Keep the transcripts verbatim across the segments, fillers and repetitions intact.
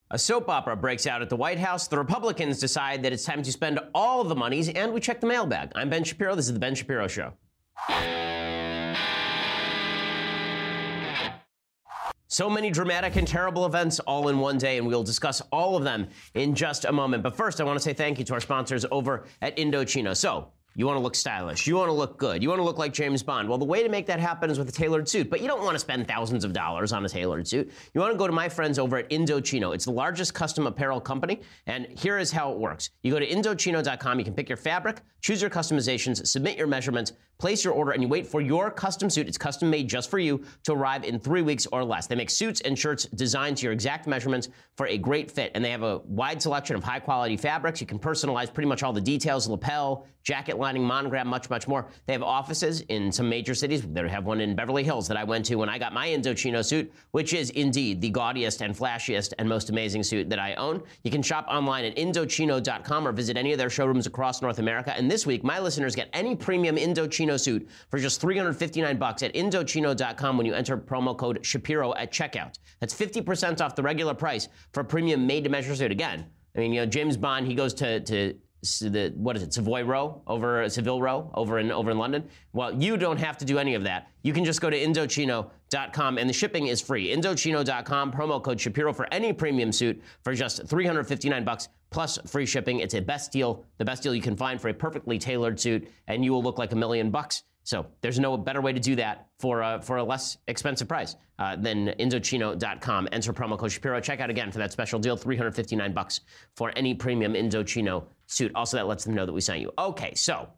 A soap opera breaks out at the White House. The Republicans decide that it's time to spend all of the monies, and we check the mailbag. I'm Ben Shapiro. This is The Ben Shapiro Show. So many dramatic and terrible events all in one day, and we'll discuss all of them in just a moment. But first, I want to say thank you to our sponsors over at Indochino. So, you want to look stylish. You want to look good. You want to look like James Bond. Well, the way to make that happen is with a tailored suit. But you don't want to spend thousands of dollars on a tailored suit. You want to go to my friends over at Indochino. It's the largest custom apparel company. And here is how it works. You go to Indochino dot com. You can pick your fabric, choose your customizations, submit your measurements, place your order, and you wait for your custom suit. It's custom made just for you to arrive in three weeks or less. They make suits and shirts designed to your exact measurements for a great fit. And they have a wide selection of high quality fabrics. You can personalize pretty much all the details, lapel, jacket lining, monogram, much, much more. They have offices in some major cities. They have one in Beverly Hills that I went to when I got my Indochino suit, which is indeed the gaudiest and flashiest and most amazing suit that I own. You can shop online at Indochino dot com or visit any of their showrooms across North America. And this week, my listeners get any premium Indochino suit for just three hundred fifty-nine bucks at Indochino dot com when you enter promo code Shapiro at checkout. That's fifty percent off the regular price for a premium made-to-measure suit. Again, I mean, you know, James Bond, he goes to, to the, what is it, Savoy Row, over Seville Row, over in over in London. Well, you don't have to do any of that. You can just go to Indochino dot com, and the shipping is free. Indochino dot com, promo code Shapiro for any premium suit for just three hundred fifty-nine bucks plus free shipping. It's a best deal, the best deal you can find for a perfectly tailored suit, and you will look like a million bucks. So there's no better way to do that for a, for a less expensive price uh, than Indochino dot com. Enter promo code Shapiro. Check out again for that special deal, three hundred fifty-nine bucks for any premium Indochino suit. Also, that lets them know that we sent you. Okay, so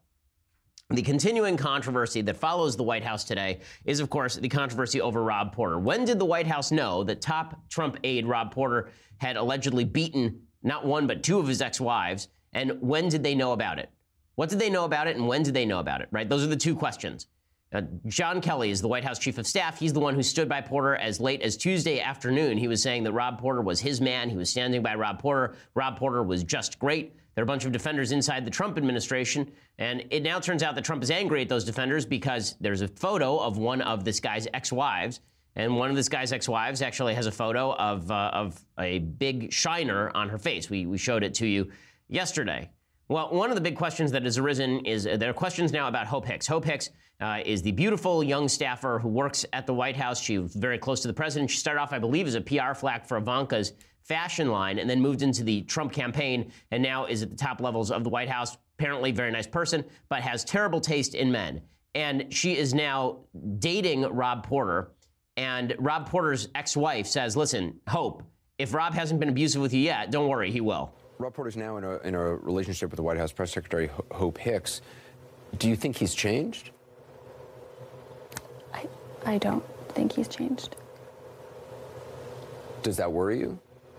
the continuing controversy that follows the White House today is, of course, the controversy over Rob Porter. When did the White House know that top Trump aide Rob Porter had allegedly beaten not one but two of his ex-wives? And when did they know about it? What did they know about it, and when did they know about it, right? Those are the two questions. Uh, John Kelly is the White House chief of staff. He's the one who stood by Porter as late as Tuesday afternoon. He was saying that Rob Porter was his man. He was standing by Rob Porter. Rob Porter was just great. There are a bunch of defenders inside the Trump administration, and it now turns out that Trump is angry at those defenders because there's a photo of one of this guy's ex-wives, and one of this guy's ex-wives actually has a photo of uh, of a big shiner on her face. We, we showed it to you yesterday. Well, one of the big questions that has arisen is uh, there are questions now about Hope Hicks. Hope Hicks uh, is the beautiful young staffer who works at the White House. She was very close to the president. She started off, I believe, as a P R flack for Ivanka's fashion line and then moved into the Trump campaign and now is at the top levels of the White House. Apparently a very nice person, but has terrible taste in men. And she is now dating Rob Porter. And Rob Porter's ex-wife says, listen, Hope, if Rob hasn't been abusive with you yet, don't worry, he will. Rob Porter's now in a, in a relationship with the White House Press Secretary Hope Hicks. Do you think he's changed? I, I don't think he's changed. Does that worry you?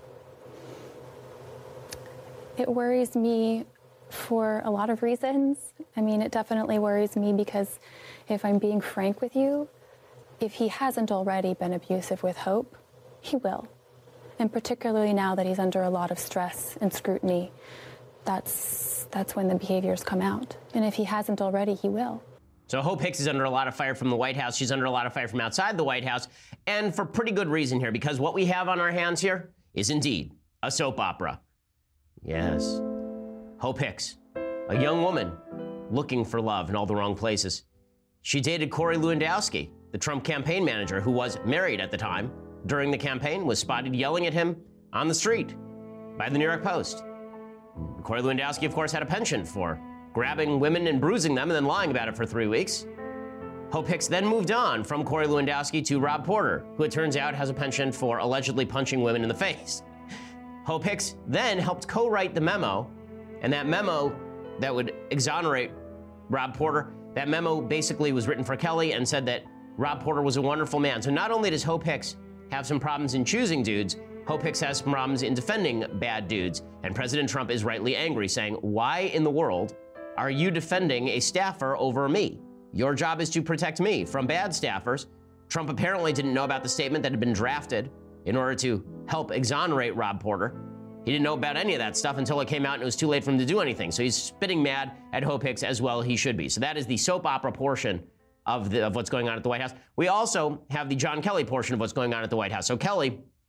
It worries me for a lot of reasons. I mean, it definitely worries me because if I'm being frank with you, if he hasn't already been abusive with Hope, he will. And particularly now that he's under a lot of stress and scrutiny, that's that's when the behaviors come out. And if he hasn't already, he will. So Hope Hicks is under a lot of fire from the White House. She's under a lot of fire from outside the White House. And for pretty good reason here, because what we have on our hands here is indeed a soap opera. Yes. Hope Hicks, a young woman looking for love in all the wrong places. She dated Corey Lewandowski, the Trump campaign manager who was married at the time. During the campaign, was spotted yelling at him on the street by the New York Post. Corey Lewandowski, of course, had a penchant for grabbing women and bruising them and then lying about it for three weeks. Hope Hicks then moved on from Corey Lewandowski to Rob Porter, who it turns out has a penchant for allegedly punching women in the face. Hope Hicks then helped co-write the memo, and that memo that would exonerate Rob Porter, that memo basically was written for Kelly and said that Rob Porter was a wonderful man. So not only does Hope Hicks have some problems in choosing dudes, Hope Hicks has some problems in defending bad dudes. And President Trump is rightly angry, saying, why in the world are you defending a staffer over me? Your job is to protect me from bad staffers. Trump apparently didn't know about the statement that had been drafted in order to help exonerate Rob Porter. He didn't know about any of that stuff until it came out and it was too late for him to do anything. So he's spitting mad at Hope Hicks as well he should be. So that is the soap opera portion Of, the, of what's going on at the White House. We also have the John Kelly portion of what's going on at the White House. So Kelly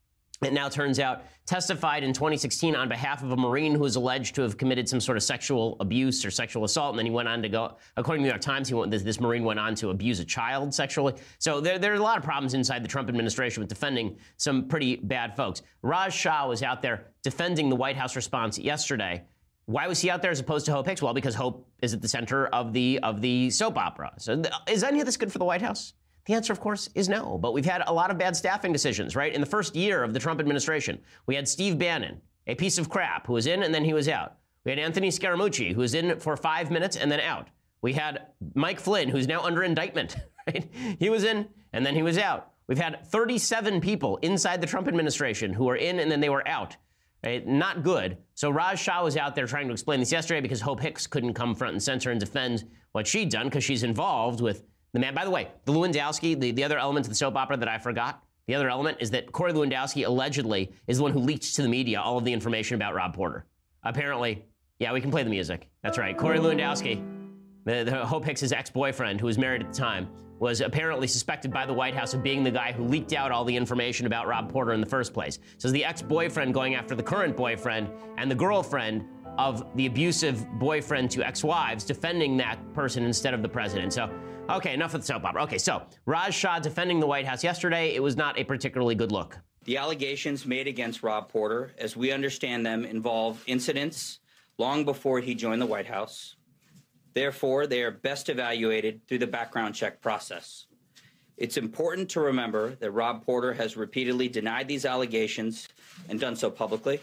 it now turns out, testified in twenty sixteen on behalf of a Marine who was alleged to have committed some sort of sexual abuse or sexual assault. And then he went on to go, according to the New York Times, he went, this, this Marine went on to abuse a child sexually. So there, there are a lot of problems inside the Trump administration with defending some pretty bad folks. Raj Shah was out there defending the White House response yesterday. Why was he out there as opposed to Hope Hicks? Well, because Hope is at the center of the, of the soap opera. So th- is any of this good for the White House? The answer, of course, is no. But we've had a lot of bad staffing decisions, right? In the first year of the Trump administration, we had Steve Bannon, a piece of crap, who was in and then he was out. We had Anthony Scaramucci, who was in for five minutes and then out. We had Mike Flynn, who's now under indictment, right? He was in and then he was out. We've had thirty-seven people inside the Trump administration who were in and then they were out. Right? Not good. So Raj Shah was out there trying to explain this yesterday because Hope Hicks couldn't come front and center and defend what she'd done because she's involved with the man. By the way, the Lewandowski, the, the other element of the soap opera that I forgot, the other element is that Corey Lewandowski allegedly is the one who leaked to the media all of the information about Rob Porter. Apparently, yeah, we can play the music. That's right. Corey Lewandowski, the, the Hope Hicks' ex-boyfriend, who was married at the time, was apparently suspected by the White House of being the guy who leaked out all the information about Rob Porter in the first place. So it's the ex-boyfriend going after the current boyfriend and the girlfriend of the abusive boyfriend to ex-wives defending that person instead of the president. So, okay, enough of the soap opera. Okay, so Raj Shah defending the White House yesterday, it was not a particularly good look. The allegations made against Rob Porter, as we understand them, involve incidents long before he joined the White House. Therefore, they are best evaluated through the background check process. It's important to remember that Rob Porter has repeatedly denied these allegations and done so publicly.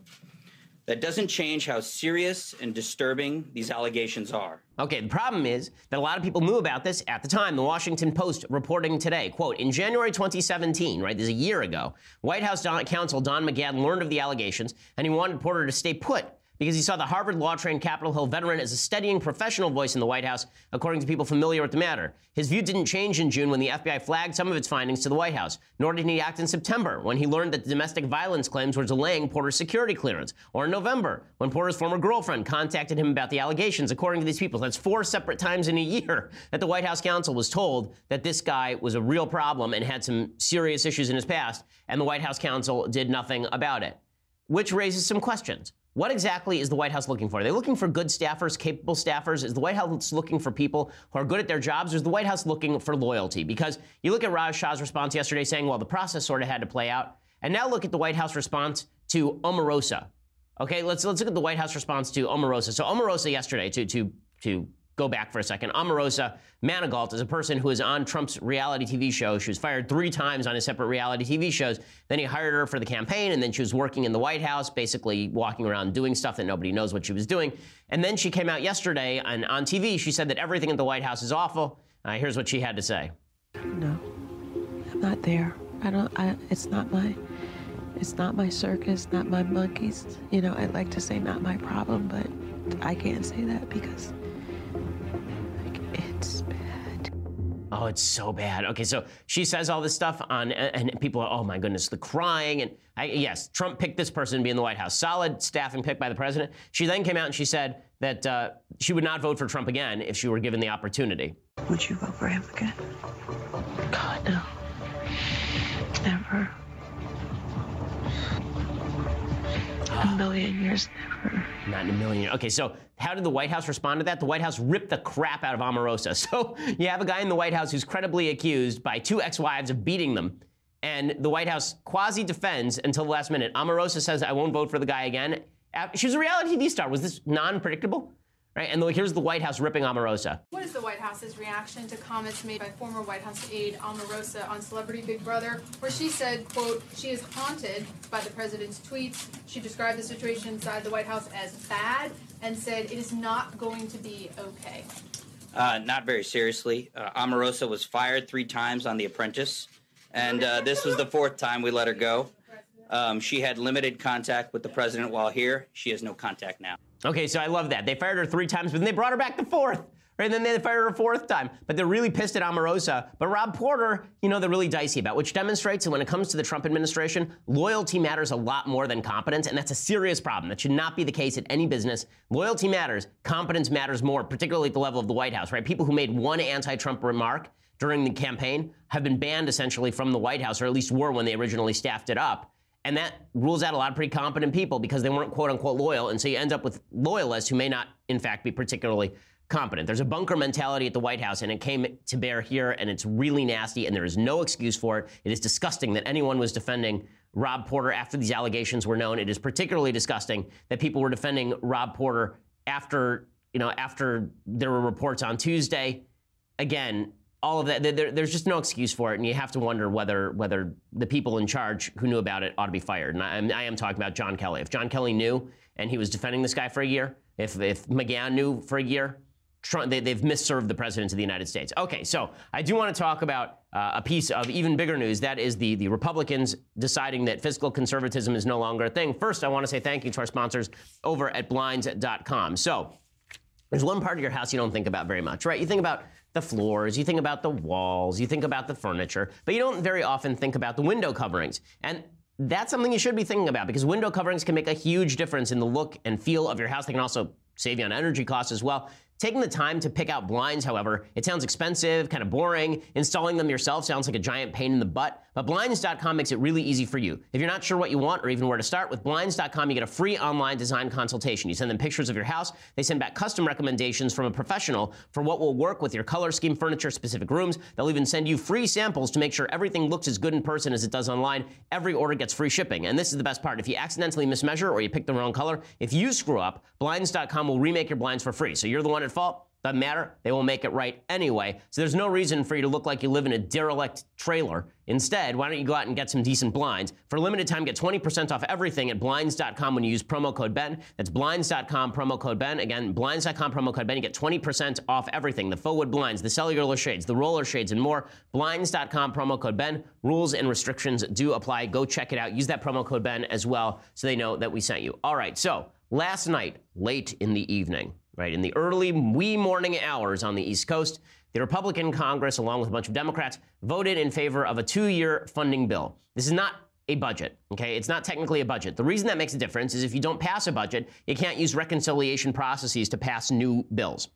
That doesn't change how serious and disturbing these allegations are. Okay, the problem is that a lot of people knew about this at the time. The Washington Post reporting today, quote, in January twenty seventeen, right, this is a year ago, White House Don- counsel Don McGahn learned of the allegations, and he wanted Porter to stay put because he saw the Harvard law-trained Capitol Hill veteran as a steadying professional voice in the White House, according to people familiar with the matter. His view didn't change in June when the F B I flagged some of its findings to the White House, nor did he act in September when he learned that the domestic violence claims were delaying Porter's security clearance, or in November when Porter's former girlfriend contacted him about the allegations, according to these people. That's four separate times in a year that the White House counsel was told that this guy was a real problem and had some serious issues in his past, and the White House counsel did nothing about it, which raises some questions. What exactly is the White House looking for? Are they looking for good staffers, capable staffers? Is the White House looking for people who are good at their jobs? Or is the White House looking for loyalty? Because you look at Raj Shah's response yesterday saying, well, the process sort of had to play out. And now look at the White House response to Omarosa. Okay, let's let's look at the White House response to Omarosa. So Omarosa yesterday, to to to go back for a second, Omarosa Manigault is a person who is on Trump's reality T V show. She was fired three times on his separate reality T V shows. Then he hired her for the campaign, and then she was working in the White House, basically walking around doing stuff that nobody knows what she was doing. And then she came out yesterday, and on T V, she said that everything at the White House is awful. Uh, here's what she had to say. No, I'm not there. I don't, I, it's not my, it's not my circus, not my monkeys. You know, I'd like to say not my problem, but I can't say that because it's bad. Oh, it's so bad. Okay, so she says all this stuff on, and people are, oh my goodness, the crying. And I, yes, Trump picked this person to be in the White House. Solid staffing pick by the president. She then came out and she said that uh, she would not vote for Trump again if she were given the opportunity. Would you vote for him again? God, no. Never. A million years, never. Not in a million years. Okay, so how did the White House respond to that? The White House ripped the crap out of Omarosa. So you have a guy in the White House who's credibly accused by two ex-wives of beating them, and the White House quasi-defends until the last minute. Omarosa says, I won't vote for the guy again. She was a reality T V star. Was this non-predictable? Right? And here's the White House ripping Omarosa. What is the White House's reaction to comments made by former White House aide Omarosa on Celebrity Big Brother, where she said, quote, she is haunted by the president's tweets. She described the situation inside the White House as bad and said it is not going to be okay. Uh, not very seriously. Uh, Omarosa was fired three times on The Apprentice, and uh, this was the fourth time we let her go. Um, she had limited contact with the president while here. She has no contact now. Okay, so I love that. They fired her three times, but then they brought her back the fourth. Right? And then they fired her a fourth time. But they're really pissed at Omarosa. But Rob Porter, you know, they're really dicey about, which demonstrates that when it comes to the Trump administration, loyalty matters a lot more than competence, and that's a serious problem. That should not be the case at any business. Loyalty matters. Competence matters more, particularly at the level of the White House, right? People who made one anti-Trump remark during the campaign have been banned essentially from the White House, or at least were when they originally staffed it up. And that rules out a lot of pretty competent people because they weren't quote unquote loyal. And so you end up with loyalists who may not, in fact, be particularly competent. There's a bunker mentality at the White House, and it came to bear here, and it's really nasty, and there is no excuse for it. It is disgusting that anyone was defending Rob Porter after these allegations were known. It is particularly disgusting that people were defending Rob Porter after, you know, after there were reports on Tuesday. Again, all of that, there, there's just no excuse for it, and you have to wonder whether whether the people in charge who knew about it ought to be fired. And I, I am talking about John Kelly. If John Kelly knew and he was defending this guy for a year, if if McGahn knew for a year, Trump, they, they've misserved the president of the United States. Okay, so I do want to talk about uh, a piece of even bigger news. That is the, the Republicans deciding that fiscal conservatism is no longer a thing. First, I want to say thank you to our sponsors over at blinds dot com. So there's one part of your house you don't think about very much, right? You think about the floors, you think about the walls, you think about the furniture, but you don't very often think about the window coverings. And that's something you should be thinking about because window coverings can make a huge difference in the look and feel of your house. They can also save you on energy costs as well. Taking the time to pick out blinds, however, it sounds expensive, kind of boring. Installing them yourself sounds like a giant pain in the butt, but blinds dot com makes it really easy for you. If you're not sure what you want or even where to start, with blinds dot com, you get a free online design consultation. You send them pictures of your house. They send back custom recommendations from a professional for what will work with your color scheme, furniture, specific rooms. They'll even send you free samples to make sure everything looks as good in person as it does online. Every order gets free shipping. And this is the best part. If you accidentally mismeasure or you pick the wrong color, if you screw up, blinds dot com will remake your blinds for free. So you're the one at fault. Doesn't matter. They will make it right anyway. So there's no reason for you to look like you live in a derelict trailer. Instead, why don't you go out and get some decent blinds? For a limited time, get twenty percent off everything at blinds dot com when you use promo code Ben. That's blinds dot com, promo code Ben. Again, blinds dot com, promo code Ben. You get twenty percent off everything. The faux wood blinds, the cellular shades, the roller shades, and more. blinds dot com, promo code Ben. Rules and restrictions do apply. Go check it out. Use that promo code Ben as well so they know that we sent you. All right, so last night, late in the evening, right, in the early wee morning hours on the East Coast, the Republican Congress, along with a bunch of Democrats, voted in favor of a two-year funding bill. This is not a budget, okay? It's not technically a budget. The reason that makes a difference is if you don't pass a budget, you can't use reconciliation processes to pass new bills.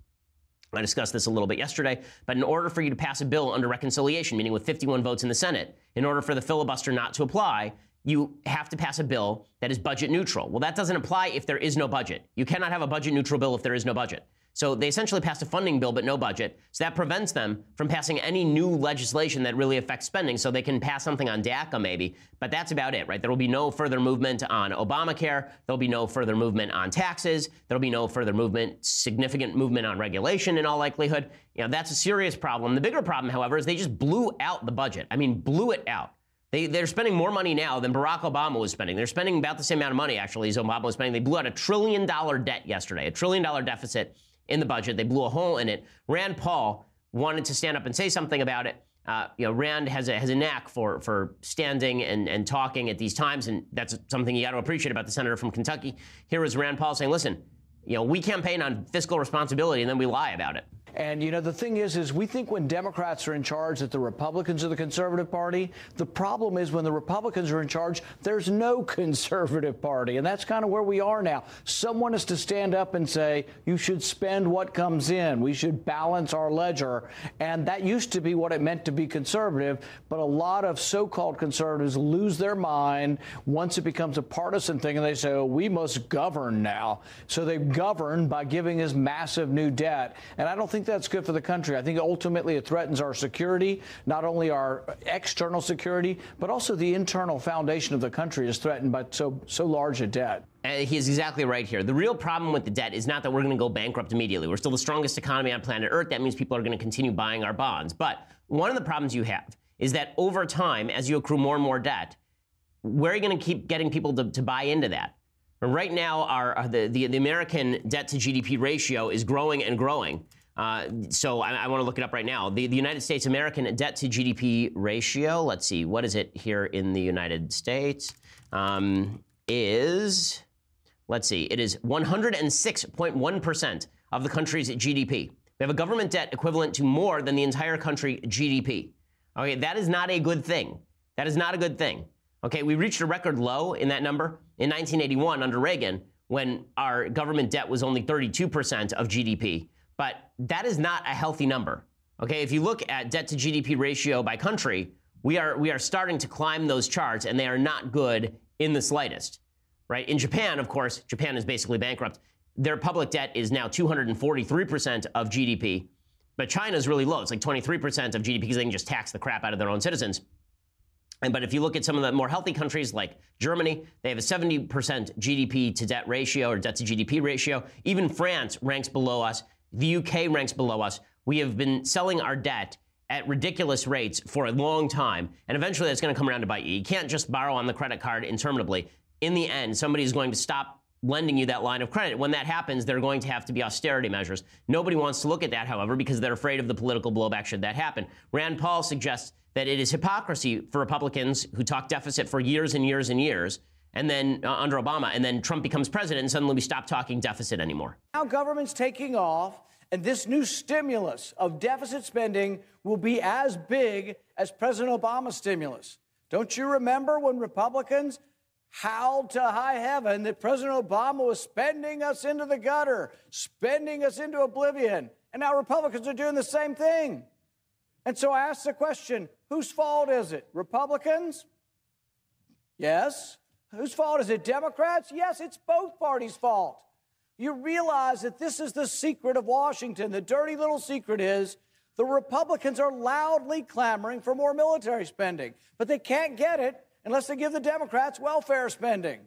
I discussed this a little bit yesterday, but in order for you to pass a bill under reconciliation, meaning with fifty-one votes in the Senate, in order for the filibuster not to apply, you have to pass a bill that is budget neutral. Well, that doesn't apply if there is no budget. You cannot have a budget neutral bill if there is no budget. So they essentially passed a funding bill but no budget. So that prevents them from passing any new legislation that really affects spending. So they can pass something on DACA maybe, but that's about it, right? There will be no further movement on Obamacare. There'll be no further movement on taxes. There'll be no further movement, significant movement on regulation in all likelihood. You know, that's a serious problem. The bigger problem, however, is they just blew out the budget. I mean, blew it out. They, they're spending more money now than Barack Obama was spending. They're spending about the same amount of money, actually, as Obama was spending. They blew out a trillion dollar debt yesterday, a trillion dollar deficit in the budget. They blew a hole in it. Rand Paul wanted to stand up and say something about it. Uh, you know, Rand has a, has a knack for, for standing and, and talking at these times, and that's something you got to appreciate about the senator from Kentucky. Here was Rand Paul saying, listen, you know, we campaign on fiscal responsibility and then we lie about it. And, you know, the thing is, is we think when Democrats are in charge that the Republicans are the conservative party. The problem is when the Republicans are in charge, there's no conservative party. And that's kind of where we are now. Someone has to stand up and say, you should spend what comes in. We should balance our ledger. And that used to be what it meant to be conservative. But a lot of so-called conservatives lose their mind once it becomes a partisan thing. And they say, oh, we must govern now. So they govern by giving us massive new debt. And I don't think that's good for the country. I think ultimately it threatens our security, not only our external security, but also the internal foundation of the country is threatened by so so large a debt. And he is exactly right here. The real problem with the debt is not that we're going to go bankrupt immediately. We're still the strongest economy on planet Earth. That means people are going to continue buying our bonds. But one of the problems you have is that over time, as you accrue more and more debt, where are you going to keep getting people to, to buy into that? Right now, our the, the, the American debt to G D P ratio is growing and growing. Uh, so I, I want to look it up right now. The, the United States American debt to G D P ratio, let's see, what is it here in the United States, um, is, let's see, it is one hundred six point one percent of the country's G D P. We have a government debt equivalent to more than the entire country G D P. Okay, that is not a good thing. That is not a good thing. Okay, we reached a record low in that number in nineteen eighty-one under Reagan when our government debt was only thirty-two percent of G D P. But that is not a healthy number. Okay, if you look at debt to G D P ratio by country, we are we are starting to climb those charts, and they are not good in the slightest, right? In Japan, of course, Japan is basically bankrupt. Their public debt is now two hundred forty-three percent of G D P, but China's really low. It's like twenty-three percent of G D P because they can just tax the crap out of their own citizens. And but if you look at some of the more healthy countries like Germany, they have a seventy percent G D P to debt ratio or debt to G D P ratio. Even France ranks below us. The U K ranks below us. We have been selling our debt at ridiculous rates for a long time, and eventually that's going to come around to bite you. You can't just borrow on the credit card interminably. In the end, somebody is going to stop lending you that line of credit. When that happens, there are going to have to be austerity measures. Nobody wants to look at that, however, because they're afraid of the political blowback should that happen. Rand Paul suggests that it is hypocrisy for Republicans who talk deficit for years and years and years, and then uh, under Obama, and then Trump becomes president, and suddenly we stop talking deficit anymore. Now government's taking off, and this new stimulus of deficit spending will be as big as President Obama's stimulus. Don't you remember when Republicans howled to high heaven that President Obama was spending us into the gutter, spending us into oblivion? And now Republicans are doing the same thing. And so I ask the question, whose fault is it? Republicans? Yes. Whose fault is it? Democrats? Yes, it's both parties' fault. You realize that this is the secret of Washington. The dirty little secret is the Republicans are loudly clamoring for more military spending, but they can't get it unless they give the Democrats welfare spending.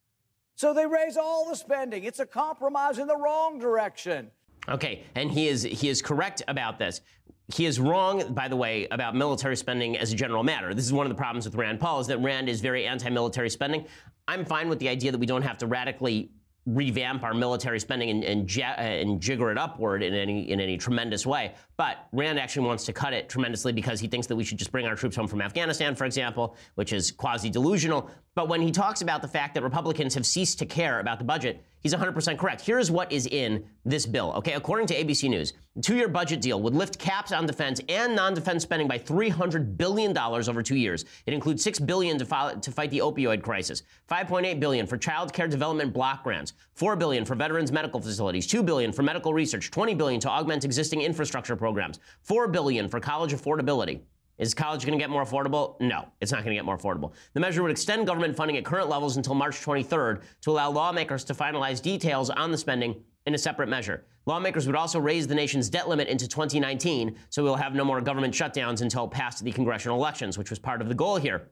So they raise all the spending. It's a compromise in the wrong direction. Okay, and he is he is correct about this. He is wrong, by the way, about military spending as a general matter. This is one of the problems with Rand Paul, is that Rand is very anti-military spending. I'm fine with the idea that we don't have to radically revamp our military spending and, and, ja- and jigger it upward in any in any tremendous way. But Rand actually wants to cut it tremendously because he thinks that we should just bring our troops home from Afghanistan, for example, which is quasi-delusional. But when he talks about the fact that Republicans have ceased to care about the budget, he's one hundred percent correct. Here's what is in this bill. Okay, according to A B C News, the two-year budget deal would lift caps on defense and non-defense spending by three hundred billion dollars over two years. It includes six billion dollars to, file, to fight the opioid crisis, five point eight billion dollars for child care development block grants, four billion dollars for veterans medical facilities, two billion dollars for medical research, twenty billion dollars to augment existing infrastructure programs, four billion dollars for college affordability. Is college going to get more affordable? No, it's not going to get more affordable. The measure would extend government funding at current levels until March twenty-third to allow lawmakers to finalize details on the spending in a separate measure. Lawmakers would also raise the nation's debt limit into twenty nineteen, so we'll have no more government shutdowns until past the congressional elections, which was part of the goal here.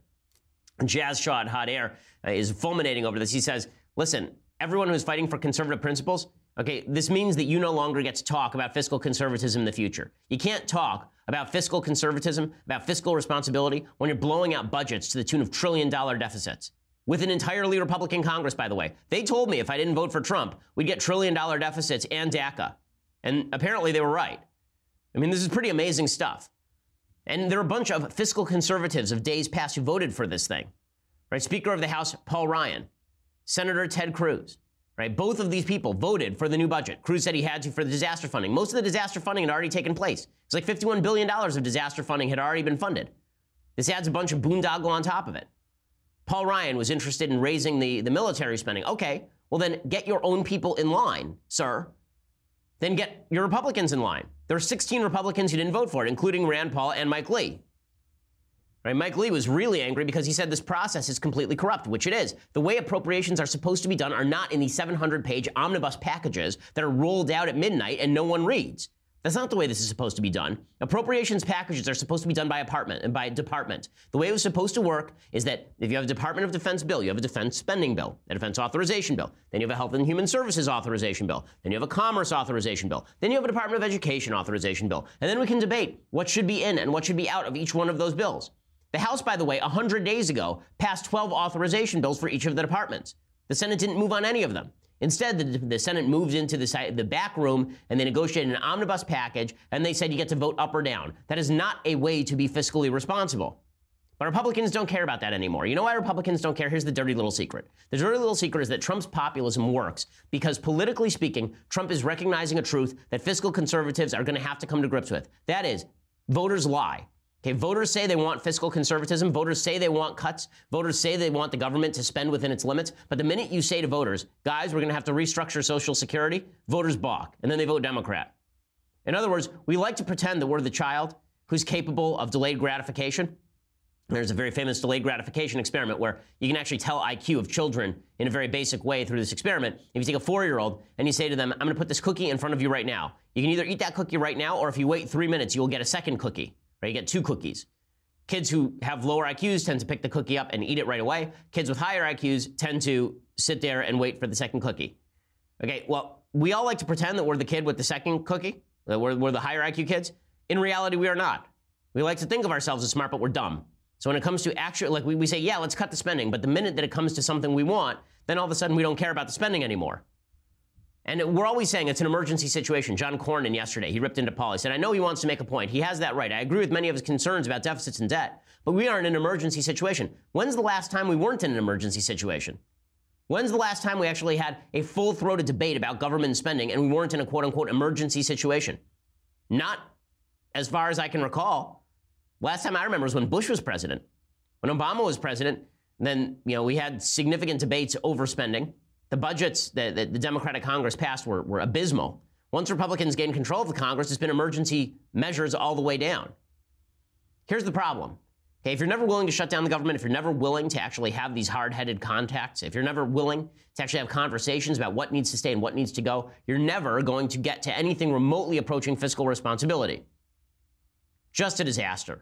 Jazz Shaw at Hot Air uh, is fulminating over this. He says, listen, everyone who's fighting for conservative principles, okay, this means that you no longer get to talk about fiscal conservatism in the future. You can't talk about fiscal conservatism, about fiscal responsibility, when you're blowing out budgets to the tune of trillion dollar deficits. With an entirely Republican Congress, by the way. They told me if I didn't vote for Trump, we'd get trillion dollar deficits and DACA. And apparently they were right. I mean, this is pretty amazing stuff. And there are a bunch of fiscal conservatives of days past who voted for this thing. Right? Speaker of the House, Paul Ryan. Senator Ted Cruz. Right? Both of these people voted for the new budget. Cruz said he had to for the disaster funding. Most of the disaster funding had already taken place. It's like fifty-one billion dollars of disaster funding had already been funded. This adds a bunch of boondoggle on top of it. Paul Ryan was interested in raising the, the military spending. Okay, well then get your own people in line, sir. Then get your Republicans in line. There are sixteen Republicans who didn't vote for it, including Rand Paul and Mike Lee. Right? Mike Lee was really angry because he said this process is completely corrupt, which it is. The way appropriations are supposed to be done are not in these seven hundred page omnibus packages that are rolled out at midnight and no one reads. That's not the way this is supposed to be done. Appropriations packages are supposed to be done by department and by department. The way it was supposed to work is that if you have a Department of Defense bill, you have a defense spending bill, a defense authorization bill, then you have a Health and Human Services authorization bill, then you have a Commerce authorization bill, then you have a Department of Education authorization bill, and then we can debate what should be in and what should be out of each one of those bills. The House, by the way, one hundred days ago, passed twelve authorization bills for each of the departments. The Senate didn't move on any of them. Instead, the, the Senate moved into the, the back room and they negotiated an omnibus package, and they said you get to vote up or down. That is not a way to be fiscally responsible. But Republicans don't care about that anymore. You know why Republicans don't care? Here's the dirty little secret. The dirty little secret is that Trump's populism works because, politically speaking, Trump is recognizing a truth that fiscal conservatives are going to have to come to grips with. That is, voters lie. Okay, voters say they want fiscal conservatism. Voters say they want cuts. Voters say they want the government to spend within its limits. But the minute you say to voters, guys, we're going to have to restructure Social Security, voters balk, and then they vote Democrat. In other words, we like to pretend that we're the child who's capable of delayed gratification. There's a very famous delayed gratification experiment where you can actually tell I Q of children in a very basic way through this experiment. If you take a four-year-old and you say to them, I'm going to put this cookie in front of you right now. You can either eat that cookie right now, or if you wait three minutes, you will get a second cookie, right? You get two cookies. Kids who have lower I Qs tend to pick the cookie up and eat it right away. Kids with higher I Qs tend to sit there and wait for the second cookie. Okay, well, we all like to pretend that we're the kid with the second cookie, that we're, we're the higher I Q kids. In reality, we are not. We like to think of ourselves as smart, but we're dumb. So when it comes to actual, like we, we say, yeah, let's cut the spending. But the minute that it comes to something we want, then all of a sudden we don't care about the spending anymore. And we're always saying it's an emergency situation. John Cornyn yesterday, he ripped into Paul. He said, I know he wants to make a point. He has that right. I agree with many of his concerns about deficits and debt, but we are in an emergency situation. When's the last time we weren't in an emergency situation? When's the last time we actually had a full-throated debate about government spending and we weren't in a quote-unquote emergency situation? Not as far as I can recall. Last time I remember was when Bush was president. When Obama was president, then, you know, we had significant debates over spending. The budgets that, that the Democratic Congress passed were, were abysmal. Once Republicans gained control of the Congress, it's been emergency measures all the way down. Here's the problem. Okay, if you're never willing to shut down the government, if you're never willing to actually have these hard-headed contacts, if you're never willing to actually have conversations about what needs to stay and what needs to go, you're never going to get to anything remotely approaching fiscal responsibility. Just a disaster.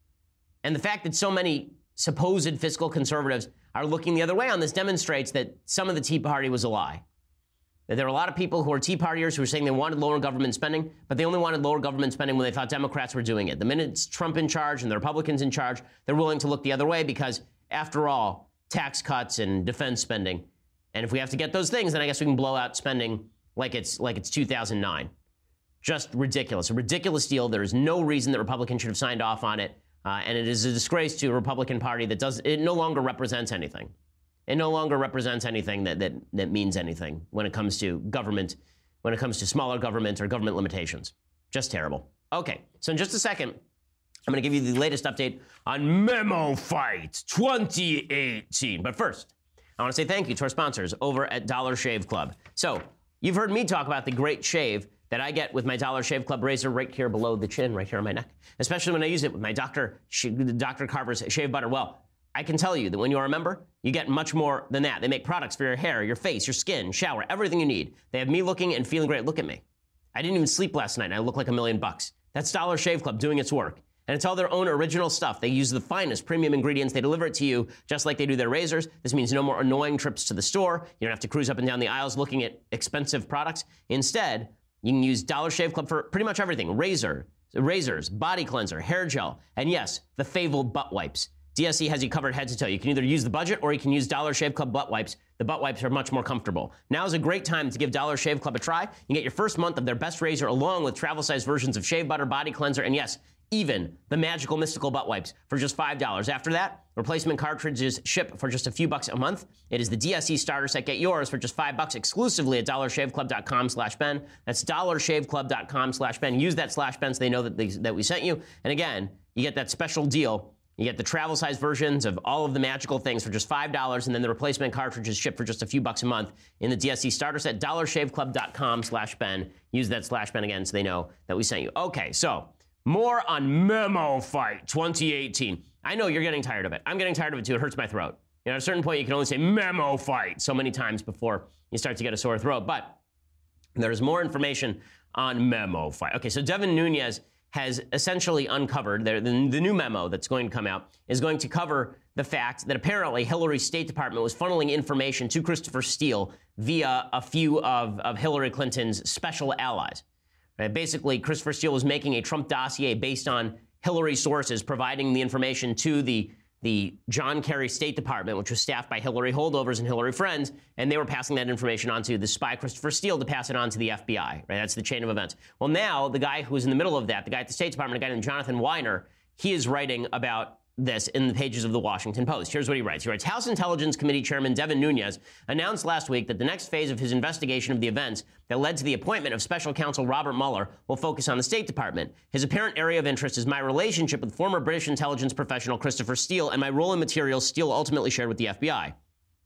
And the fact that so many supposed fiscal conservatives are looking the other way on this demonstrates that some of the Tea Party was a lie. That there are a lot of people who are Tea Partiers who are saying they wanted lower government spending, but they only wanted lower government spending when they thought Democrats were doing it. The minute it's Trump in charge and the Republicans in charge, they're willing to look the other way because, after all, tax cuts and defense spending. And if we have to get those things, then I guess we can blow out spending like it's like it's two thousand nine. Just ridiculous. A ridiculous deal. There is no reason that Republicans should have signed off on it. Uh, and it is a disgrace to a Republican Party that does, it no longer represents anything. It no longer represents anything that, that, that means anything when it comes to government, when it comes to smaller government or government limitations. Just terrible. Okay, so in just a second, I'm going to give you the latest update on Memo Fight twenty eighteen. But first, I want to say thank you to our sponsors over at Dollar Shave Club. So you've heard me talk about the great shave that I get with my Dollar Shave Club razor right here below the chin, right here on my neck, especially when I use it with my Doctor Doctor Carver's shave butter. Well, I can tell you that when you are a member, you get much more than that. They make products for your hair, your face, your skin, shower, everything you need. They have me looking and feeling great. Look at me. I didn't even sleep last night, and I look like a million bucks. That's Dollar Shave Club doing its work. And it's all their own original stuff. They use the finest premium ingredients. They deliver it to you just like they do their razors. This means no more annoying trips to the store. You don't have to cruise up and down the aisles looking at expensive products. Instead, you can use Dollar Shave Club for pretty much everything. Razor, razors, body cleanser, hair gel, and yes, the fabled butt wipes. D S E has you covered head to toe. You can either use the budget or you can use Dollar Shave Club butt wipes. The butt wipes are much more comfortable. Now is a great time to give Dollar Shave Club a try. You can get your first month of their best razor along with travel-sized versions of shave butter, body cleanser, and yes, even the magical mystical butt wipes for just five dollars. After that, replacement cartridges ship for just a few bucks a month. It is the D S E starter set. Get yours for just five bucks exclusively at dollarshaveclub.com slash Ben. That's dollarshaveclub.com slash Ben. Use that slash Ben so they know that, they, that we sent you. And again, you get that special deal. You get the travel-sized versions of all of the magical things for just five dollars, and then the replacement cartridges ship for just a few bucks a month in the D S E starter set. dollarshaveclub.com slash Ben. Use that slash Ben again so they know that we sent you. Okay, so more on Memo Fight twenty eighteen. I know you're getting tired of it. I'm getting tired of it too. It hurts my throat. You know, at a certain point, you can only say Memo Fight so many times before you start to get a sore throat. But there's more information on Memo Fight. Okay, so Devin Nunes has essentially uncovered, the, the, the new memo that's going to come out is going to cover the fact that apparently Hillary's State Department was funneling information to Christopher Steele via a few of, of Hillary Clinton's special allies. Right? Basically, Christopher Steele was making a Trump dossier based on Hillary sources providing the information to the the John Kerry State Department, which was staffed by Hillary holdovers and Hillary friends, and they were passing that information on to the spy Christopher Steele to pass it on to the F B I, right? That's the chain of events. Well, now the guy who was in the middle of that, the guy at the State Department, a guy named Jonathan Weiner, he is writing about this in the pages of the Washington Post. Here's what he writes. He writes, House Intelligence Committee Chairman Devin Nunes announced last week that the next phase of his investigation of the events that led to the appointment of Special Counsel Robert Mueller will focus on the State Department. His apparent area of interest is my relationship with former British intelligence professional Christopher Steele and my role in materials Steele ultimately shared with the F B I.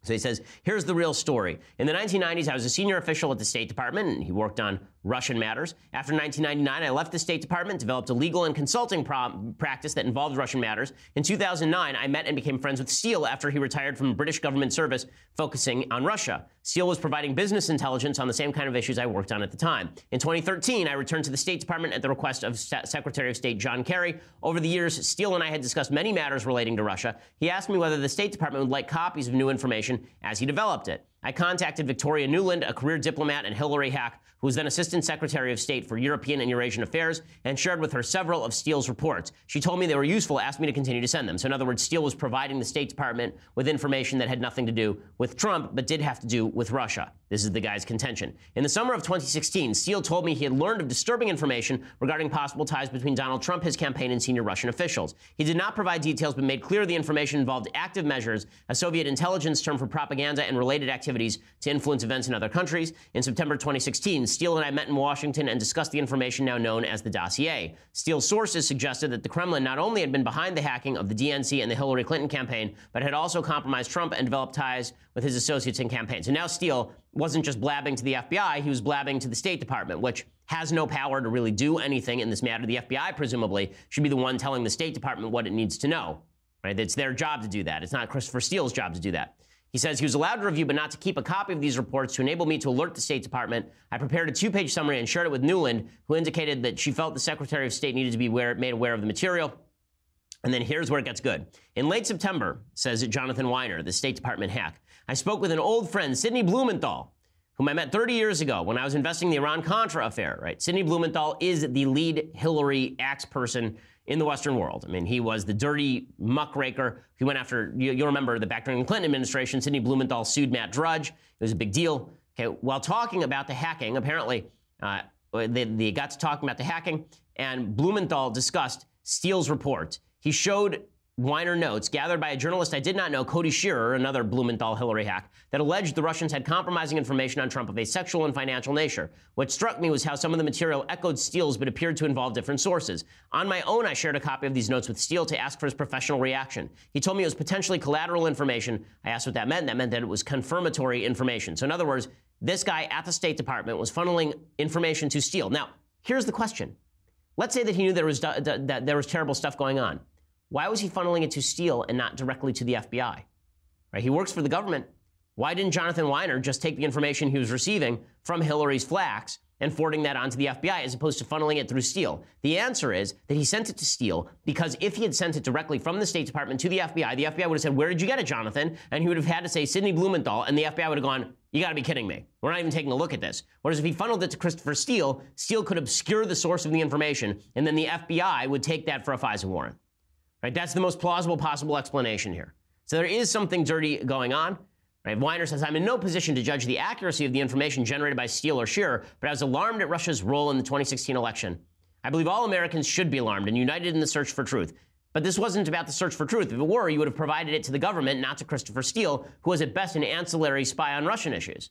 So he says, here's the real story. In the nineteen nineties, I was a senior official at the State Department, and he worked on Russian matters. After nineteen ninety-nine, I left the State Department, developed a legal and consulting pro- practice that involved Russian matters. In two thousand nine, I met and became friends with Steele after he retired from British government service, focusing on Russia. Steele was providing business intelligence on the same kind of issues I worked on at the time. In twenty thirteen, I returned to the State Department at the request of Se- Secretary of State John Kerry. Over the years, Steele and I had discussed many matters relating to Russia. He asked me whether the State Department would like copies of new information as he developed it. I contacted Victoria Nuland, a career diplomat, and Hillary Hack, who was then Assistant Secretary of State for European and Eurasian Affairs, and shared with her several of Steele's reports. She told me they were useful, asked me to continue to send them. So in other words, Steele was providing the State Department with information that had nothing to do with Trump, but did have to do with Russia. This is the guy's contention. In the summer of twenty sixteen, Steele told me he had learned of disturbing information regarding possible ties between Donald Trump, his campaign, and senior Russian officials. He did not provide details, but made clear the information involved active measures, a Soviet intelligence term for propaganda and related activities to influence events in other countries. In September twenty sixteen, Steele and I met in Washington and discussed the information now known as the dossier. Steele's sources suggested that the Kremlin not only had been behind the hacking of the D N C and the Hillary Clinton campaign, but had also compromised Trump and developed ties with his associates in campaigns. And now Steele wasn't just blabbing to the F B I, he was blabbing to the State Department, which has no power to really do anything in this matter. The F B I, presumably, should be the one telling the State Department what it needs to know. Right? It's their job to do that. It's not Christopher Steele's job to do that. He says he was allowed to review but not to keep a copy of these reports to enable me to alert the State Department. I prepared a two-page summary and shared it with Nuland, who indicated that she felt the Secretary of State needed to be aware, made aware of the material. And then here's where it gets good. In late September, says Jonathan Weiner, the State Department hack, I spoke with an old friend, Sidney Blumenthal, whom I met thirty years ago when I was investigating the Iran-Contra affair, right? Sidney Blumenthal is the lead Hillary axe person in the Western world. I mean, he was the dirty muckraker who went after, you, you'll remember that back during the Clinton administration, Sidney Blumenthal sued Matt Drudge. It was a big deal. Okay, while talking about the hacking, apparently uh, they, they got to talking about the hacking, and Blumenthal discussed Steele's report. He showed Weiner notes gathered by a journalist I did not know, Cody Shearer, another Blumenthal Hillary hack, that alleged the Russians had compromising information on Trump of a sexual and financial nature. What struck me was how some of the material echoed Steele's but appeared to involve different sources. On my own, I shared a copy of these notes with Steele to ask for his professional reaction. He told me it was potentially collateral information. I asked what that meant. That meant that it was confirmatory information. So in other words, this guy at the State Department was funneling information to Steele. Now, here's the question. Let's say that he knew there was, that there was terrible stuff going on. Why was he funneling it to Steele and not directly to the F B I? Right? He works for the government. Why didn't Jonathan Weiner just take the information he was receiving from Hillary's flax and forwarding that onto the F B I as opposed to funneling it through Steele? The answer is that he sent it to Steele because if he had sent it directly from the State Department to the F B I, the F B I would have said, where did you get it, Jonathan? And he would have had to say Sidney Blumenthal, and the F B I would have gone, you got to be kidding me. We're not even taking a look at this. Whereas if he funneled it to Christopher Steele, Steele could obscure the source of the information, and then the F B I would take that for a FISA warrant. Right? That's the most plausible possible explanation here. So there is something dirty going on. Right? Weiner says, I'm in no position to judge the accuracy of the information generated by Steele or Shearer, but I was alarmed at Russia's role in the twenty sixteen election. I believe all Americans should be alarmed and united in the search for truth. But this wasn't about the search for truth. If it were, you would have provided it to the government, not to Christopher Steele, who was at best an ancillary spy on Russian issues.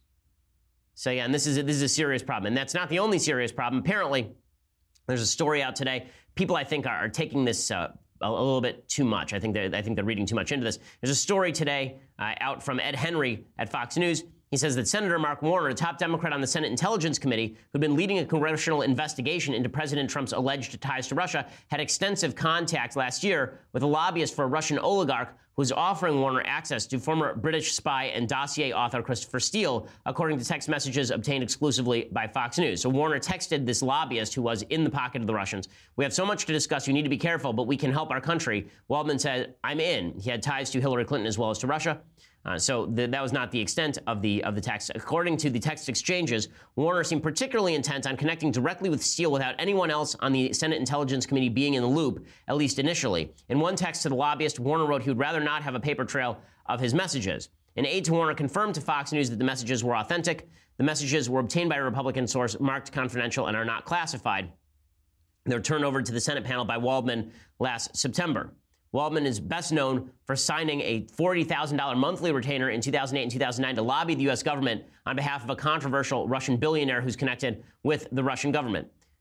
So yeah, and this is a, this is a serious problem. And that's not the only serious problem. Apparently, there's a story out today. People, I think, are, are taking this uh, a little bit too much. I think they're, I think they're reading too much into this. There's a story today uh, out from Ed Henry at Fox News. He says that Senator Mark Warner, a top Democrat on the Senate Intelligence Committee, who'd been leading a congressional investigation into President Trump's alleged ties to Russia, had extensive contact last year with a lobbyist for a Russian oligarch who was offering Warner access to former British spy and dossier author Christopher Steele, according to text messages obtained exclusively by Fox News. So Warner texted this lobbyist who was in the pocket of the Russians. We have so much to discuss. You need to be careful, but we can help our country. Waldman said, I'm in. He had ties to Hillary Clinton as well as to Russia. Uh, so the, that was not the extent of the of the text. According to the text exchanges, Warner seemed particularly intent on connecting directly with Steele without anyone else on the Senate Intelligence Committee being in the loop, at least initially. In one text to the lobbyist, Warner wrote he would rather not have a paper trail of his messages. An aide to Warner confirmed to Fox News that the messages were authentic. The messages were obtained by a Republican source, marked confidential, and are not classified. They were turned over to the Senate panel by Waldman last September. Waldman is best known for signing a forty thousand dollars monthly retainer in two thousand eight and two thousand nine to lobby the U S government on behalf of a controversial Russian billionaire who's connected with the Russian government.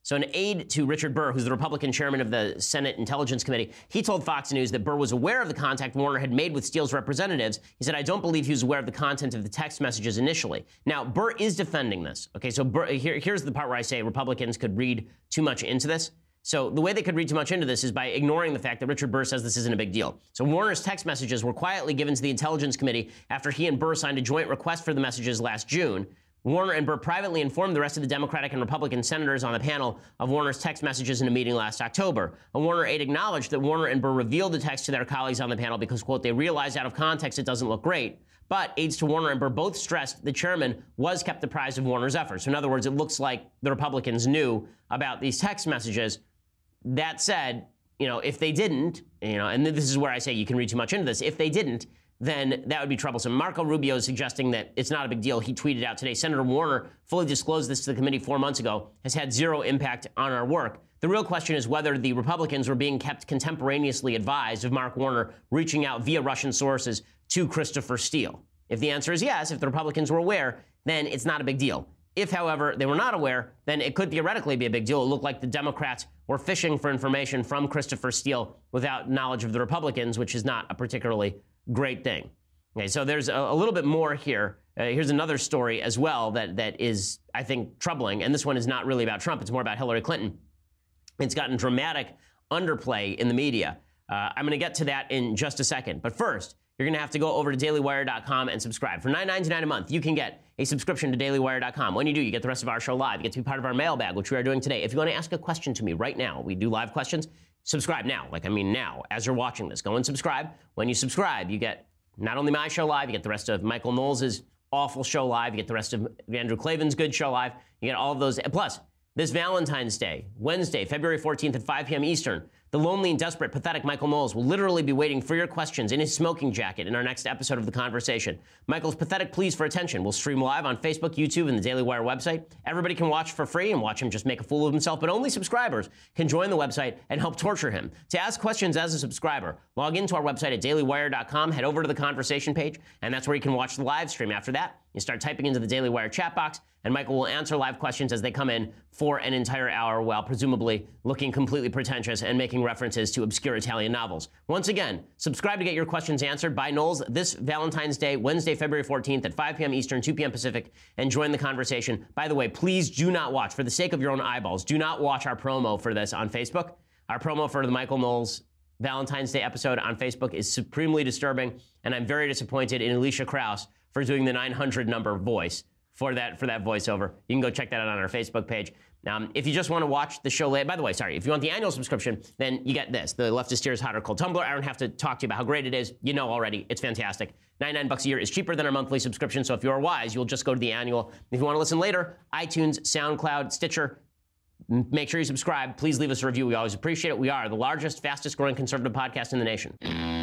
So an aide to Richard Burr, who's the Republican chairman of the Senate Intelligence Committee, he told Fox News that Burr was aware of the contact Warner had made with Steele's representatives. He said, I don't believe he was aware of the content of the text messages initially. Now, Burr is defending this. Okay, so Burr, here, here's the part where I say Republicans could read too much into this. So the way they could read too much into this is by ignoring the fact that Richard Burr says this isn't a big deal. So Warner's text messages were quietly given to the Intelligence Committee after he and Burr signed a joint request for the messages last June. Warner and Burr privately informed the rest of the Democratic and Republican senators on the panel of Warner's text messages in a meeting last October. A Warner aide acknowledged that Warner and Burr revealed the text to their colleagues on the panel because, quote, they realized out of context it doesn't look great. But aides to Warner and Burr both stressed the chairman was kept apprised of Warner's efforts. So in other words, it looks like the Republicans knew about these text messages. That said, you know, if they didn't, you know, and this is where I say you can read too much into this, if they didn't, then that would be troublesome. Marco Rubio is suggesting that it's not a big deal. He tweeted out today, Senator Warner fully disclosed this to the committee four months ago, has had zero impact on our work. The real question is whether the Republicans were being kept contemporaneously advised of Mark Warner reaching out via Russian sources to Christopher Steele. If the answer is yes, if the Republicans were aware, then it's not a big deal. If, however, they were not aware, then it could theoretically be a big deal. It looked like the Democrats were fishing for information from Christopher Steele without knowledge of the Republicans, which is not a particularly great thing. Okay, so there's a, a little bit more here. Uh, here's another story as well that that is, I think, troubling. And this one is not really about Trump. It's more about Hillary Clinton. It's gotten dramatic underplay in the media. Uh, I'm going to get to that in just a second. But first, you're going to have to go over to daily wire dot com and subscribe. For nine ninety-nine a month, you can get a subscription to daily wire dot com. When you do, you get the rest of our show live. You get to be part of our mailbag, which we are doing today. If you want to ask a question to me right now, we do live questions. Subscribe now. Like, I mean now, as you're watching this. Go and subscribe. When you subscribe, you get not only my show live, you get the rest of Michael Knowles' awful show live. You get the rest of Andrew Klavan's good show live. You get all of those. Plus, this Valentine's Day, Wednesday, February fourteenth at five p.m. Eastern, the lonely and desperate, pathetic Michael Knowles will literally be waiting for your questions in his smoking jacket in our next episode of The Conversation. Michael's pathetic pleas for attention will stream live on Facebook, YouTube, and the Daily Wire website. Everybody can watch for free and watch him just make a fool of himself, but only subscribers can join the website and help torture him. To ask questions as a subscriber, log into our website at daily wire dot com, head over to the Conversation page, and that's where you can watch the live stream. After that, you start typing into the Daily Wire chat box, and Michael will answer live questions as they come in for an entire hour while presumably looking completely pretentious and making references to obscure Italian novels. Once again, subscribe to get your questions answered by Knowles this Valentine's Day, Wednesday, February fourteenth at five p.m. Eastern, two p.m. Pacific, and join the conversation. By the way, please do not watch, for the sake of your own eyeballs, do not watch our promo for this on Facebook. Our promo for the Michael Knowles Valentine's Day episode on Facebook is supremely disturbing, and I'm very disappointed in Alicia Krause for doing the nine hundred number voice for that for that voiceover. You can go check that out on our Facebook page. Um, if you just want to watch the show later, by the way, sorry, if you want the annual subscription, then you get this, the Leftist Tears Hot or Cold Tumbler. I don't have to talk to you about how great it is. You know already. It's fantastic. ninety-nine bucks a year is cheaper than our monthly subscription, so if you're wise, you'll just go to the annual. If you want to listen later, iTunes, SoundCloud, Stitcher, make sure you subscribe. Please leave us a review. We always appreciate it. We are the largest, fastest growing conservative podcast in the nation.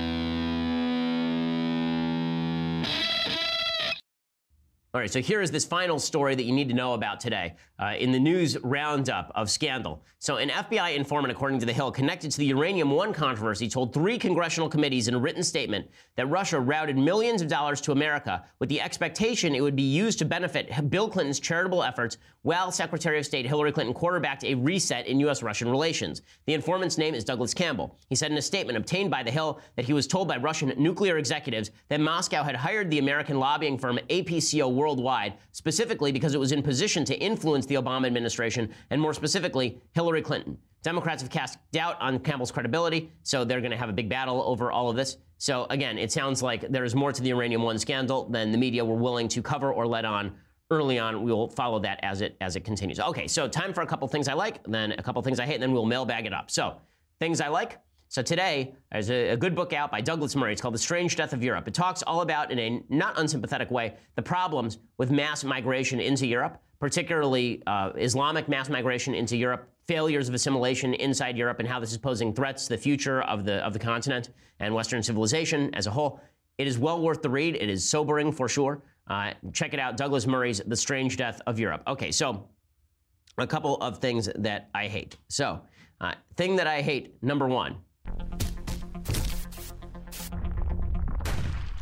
All right, so here is this final story that you need to know about today uh, in the news roundup of scandal. So an F B I informant, according to The Hill, connected to the Uranium One controversy, told three congressional committees in a written statement that Russia routed millions of dollars to America with the expectation it would be used to benefit Bill Clinton's charitable efforts while Secretary of State Hillary Clinton quarterbacked a reset in U S Russian relations. The informant's name is Douglas Campbell. He said in a statement obtained by The Hill that he was told by Russian nuclear executives that Moscow had hired the American lobbying firm A P C O worldwide, specifically because it was in position to influence the Obama administration, and more specifically, Hillary Clinton. Democrats have cast doubt on Campbell's credibility, so they're going to have a big battle over all of this. So again, it sounds like there is more to the Uranium One scandal than the media were willing to cover or let on early on. We will follow that as it as it continues. Okay, so time for a couple things I like, then a couple things I hate, and then we'll mailbag it up. So, things I like. So today, there's a, a good book out by Douglas Murray. It's called The Strange Death of Europe. It talks all about, in a not unsympathetic way, the problems with mass migration into Europe, particularly uh, Islamic mass migration into Europe, failures of assimilation inside Europe, and how this is posing threats to the future of the of the continent and Western civilization as a whole. It is well worth the read. It is sobering for sure. Uh, check it out, Douglas Murray's The Strange Death of Europe. Okay, so a couple of things that I hate. So, uh, thing that I hate, number one. All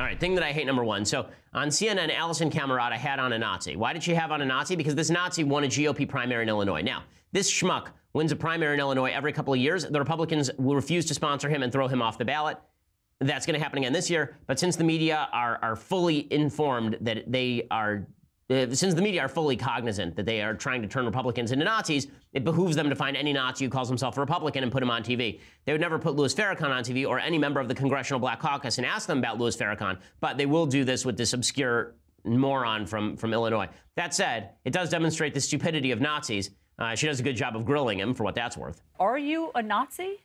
right, thing that I hate, number one. So on C N N, Allison Camerata had on a Nazi. Why did she have on a Nazi? Because this Nazi won a G O P primary in Illinois. Now, this schmuck wins a primary in Illinois every couple of years. The Republicans will refuse to sponsor him and throw him off the ballot. That's going to happen again this year. But since the media are, are fully informed that they are, uh, since the media are fully cognizant that they are trying to turn Republicans into Nazis, it behooves them to find any Nazi who calls himself a Republican and put him on T V. They would never put Louis Farrakhan on T V or any member of the Congressional Black Caucus and ask them about Louis Farrakhan, but they will do this with this obscure moron from, from Illinois. That said, it does demonstrate the stupidity of Nazis. Uh, she does a good job of grilling him, for what that's worth. Are you a Nazi?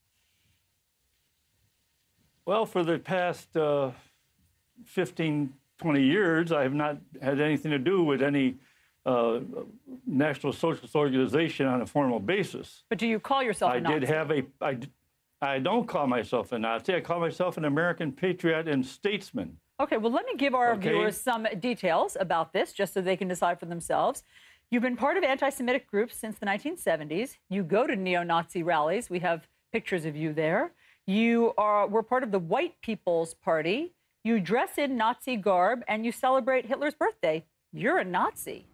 Well, for the past uh, fifteen, twenty years, I have not had anything to do with any uh, National Socialist organization on a formal basis. But do you call yourself a I Nazi? did have a, I, I don't call myself a Nazi. I call myself an American patriot and statesman. Okay, well, let me give our Okay. viewers some details about this, just so they can decide for themselves. You've been part of anti-Semitic groups since the nineteen seventies. You go to neo-Nazi rallies. We have pictures of you there. You are were part of the White People's Party. You dress in Nazi garb, and you celebrate Hitler's birthday. You're a Nazi.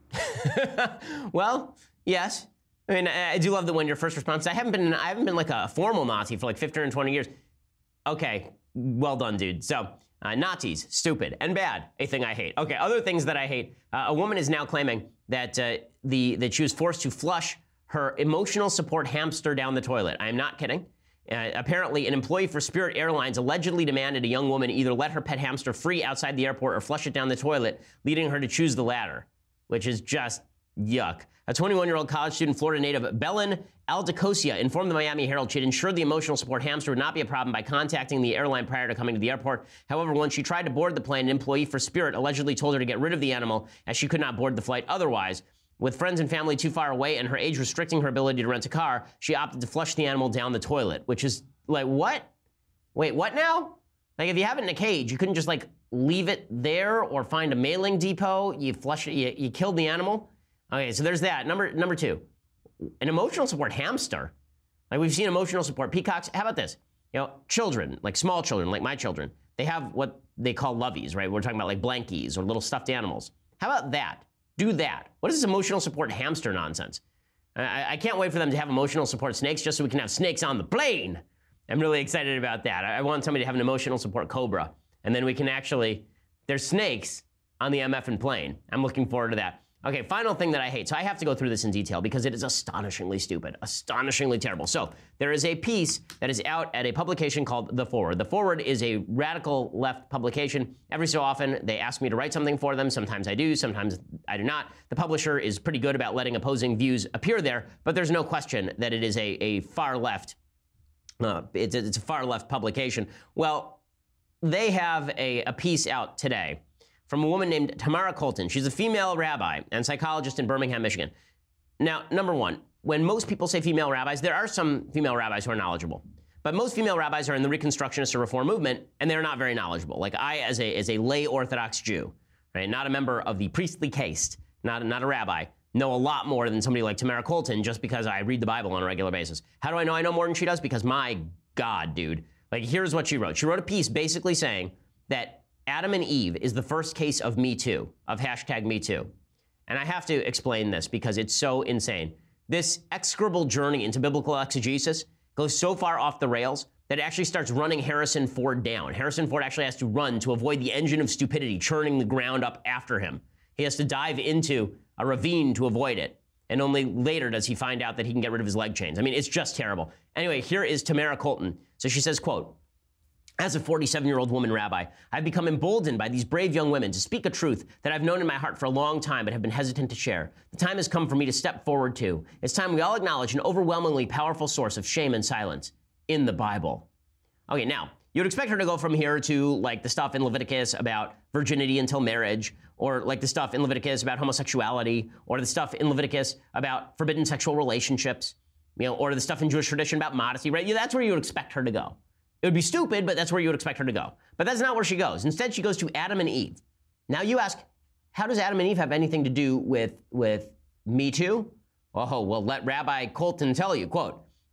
Well, yes. I mean, I I do love that when your first response, I haven't been, I haven't been like a formal Nazi for like fifteen or twenty years. Okay, well done, dude. So, uh, Nazis, stupid and bad, a thing I hate. Okay, other things that I hate. Uh, a woman is now claiming that uh, the that she was forced to flush her emotional support hamster down the toilet. I am not kidding. Uh, apparently, an employee for Spirit Airlines allegedly demanded a young woman either let her pet hamster free outside the airport or flush it down the toilet, leading her to choose the latter, which is just yuck. A twenty-one-year-old college student, Florida native Belen Aldecosia, informed the Miami Herald she had ensured the emotional support hamster would not be a problem by contacting the airline prior to coming to the airport. However, when she tried to board the plane, an employee for Spirit allegedly told her to get rid of the animal as she could not board the flight otherwise. With friends and family too far away and her age restricting her ability to rent a car, she opted to flush the animal down the toilet, which is like, what? Wait, what now? Like, if you have it in a cage, you couldn't just like leave it there or find a mailing depot. You flush it, you, you killed the animal. Okay, so there's that. Number number two, an emotional support hamster. Like, we've seen emotional support peacocks. How about this? You know, children, like small children, like my children, they have what they call loveys, right? We're talking about like blankies or little stuffed animals. How about that? Do that. What is this emotional support hamster nonsense? I, I can't wait for them to have emotional support snakes just so we can have snakes on the plane. I'm really excited about that. I, I want somebody to have an emotional support cobra. And then we can actually, there's snakes on the M F N plane. I'm looking forward to that. Okay, final thing that I hate. So I have to go through this in detail because it is astonishingly stupid, astonishingly terrible. So there is a piece that is out at a publication called The Forward. The Forward is a radical left publication. Every so often, they ask me to write something for them. Sometimes I do, sometimes I do not. The publisher is pretty good about letting opposing views appear there, but there's no question that it is a, a far left, uh, it's, it's a far left publication. Well, they have a, a piece out today from a woman named Tamara Colton. She's a female rabbi and psychologist in Birmingham, Michigan. Now, number one, when most people say female rabbis, there are some female rabbis who are knowledgeable. But most female rabbis are in the Reconstructionist or Reform movement, and they're not very knowledgeable. Like I, as a, as a lay Orthodox Jew, right, not a member of the priestly caste, not, not a rabbi, know a lot more than somebody like Tamara Colton just because I read the Bible on a regular basis. How do I know I know more than she does? Because my God, dude. Like, here's what she wrote. She wrote a piece basically saying that Adam and Eve is the first case of Me Too, of hashtag Me Too. And I have to explain this because it's so insane. This execrable journey into biblical exegesis goes so far off the rails that it actually starts running Harrison Ford down. Harrison Ford actually has to run to avoid the engine of stupidity churning the ground up after him. He has to dive into a ravine to avoid it. And only later does he find out that he can get rid of his leg chains. I mean, it's just terrible. Anyway, here is Tamara Colton. So she says, quote, "As a forty-seven-year-old woman rabbi, I've become emboldened by these brave young women to speak a truth that I've known in my heart for a long time but have been hesitant to share. The time has come for me to step forward too. It's time we all acknowledge an overwhelmingly powerful source of shame and silence in the Bible." Okay, now, you would expect her to go from here to like the stuff in Leviticus about virginity until marriage, or like the stuff in Leviticus about homosexuality, or the stuff in Leviticus about forbidden sexual relationships, you know, or the stuff in Jewish tradition about modesty, right? Yeah, that's where you would expect her to go. It would be stupid, but that's where you would expect her to go. But that's not where she goes. Instead, she goes to Adam and Eve. Now you ask, how does Adam and Eve have anything to do with, with Me Too? Oh, well, let Rabbi Colton tell you, quote,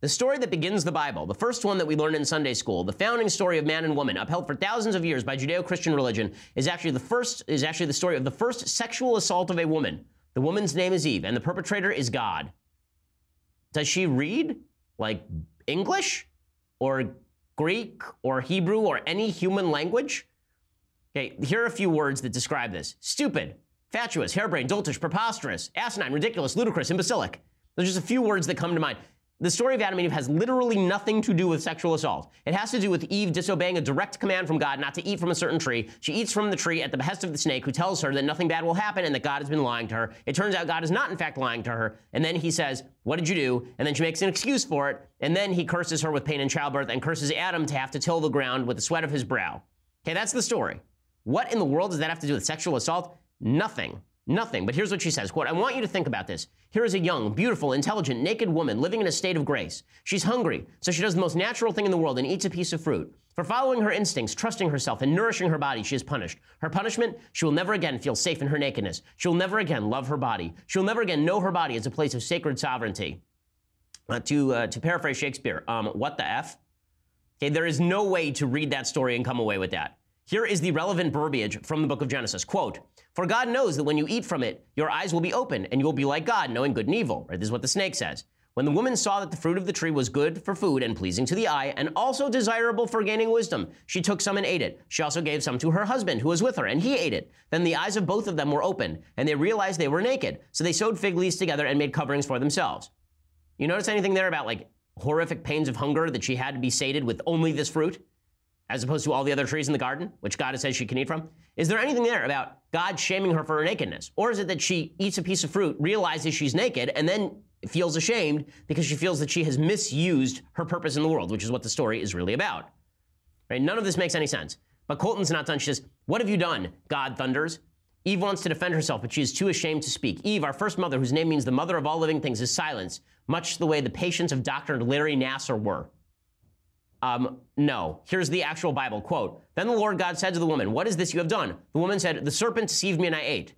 The story that begins the Bible, the first one that we learned in Sunday school, the founding story of man and woman, upheld for thousands of years by Judeo-Christian religion, is actually the first is actually the story of the first sexual assault of a woman. The woman's name is Eve, and the perpetrator is God. Does she read like English or Greek or Hebrew or any human language? Okay, here are a few words that describe this: stupid, fatuous, harebrained, doltish, preposterous, asinine, ridiculous, ludicrous, imbecilic. Those are just a few words that come to mind. The story of Adam and Eve has literally nothing to do with sexual assault. It has to do with Eve disobeying a direct command from God not to eat from a certain tree. She eats from the tree at the behest of the snake, who tells her that nothing bad will happen and that God has been lying to her. It turns out God is not, in fact, lying to her. And then he says, "What did you do?" And then she makes an excuse for it. And then he curses her with pain in childbirth and curses Adam to have to till the ground with the sweat of his brow. Okay, that's the story. What in the world does that have to do with sexual assault? Nothing. Nothing. But here's what she says, quote, "I want you to think about this. Here is a young, beautiful, intelligent, naked woman living in a state of grace. She's hungry, so she does the most natural thing in the world and eats a piece of fruit. For following her instincts, trusting herself, and nourishing her body, she is punished. Her punishment? She will never again feel safe in her nakedness. She will never again love her body. She will never again know her body as a place of sacred sovereignty." Uh, to, uh, to paraphrase Shakespeare, um, what the F? Okay, there is no way to read that story and come away with that. Here is the relevant verbiage from the book of Genesis. Quote, "For God knows that when you eat from it, your eyes will be open, and you will be like God, knowing good and evil." Right? This is what the snake says. "When the woman saw that the fruit of the tree was good for food and pleasing to the eye, and also desirable for gaining wisdom, she took some and ate it. She also gave some to her husband, who was with her, and he ate it. Then the eyes of both of them were opened, and they realized they were naked. So they sewed fig leaves together and made coverings for themselves." You notice anything there about, like, horrific pains of hunger that she had to be sated with only this fruit, as opposed to all the other trees in the garden, which God says she can eat from? Is there anything there about God shaming her for her nakedness? Or is it that she eats a piece of fruit, realizes she's naked, and then feels ashamed because she feels that she has misused her purpose in the world, which is what the story is really about? Right? None of this makes any sense. But Colton's not done. She says, "What have you done?" God thunders. Eve wants to defend herself, but she is too ashamed to speak. Eve, our first mother, whose name means the mother of all living things, is silenced, much the way the patients of Doctor Larry Nassar were. Um, no. Here's the actual Bible quote. "Then the Lord God said to the woman, 'What is this you have done?' The woman said, 'The serpent deceived me and I ate.'"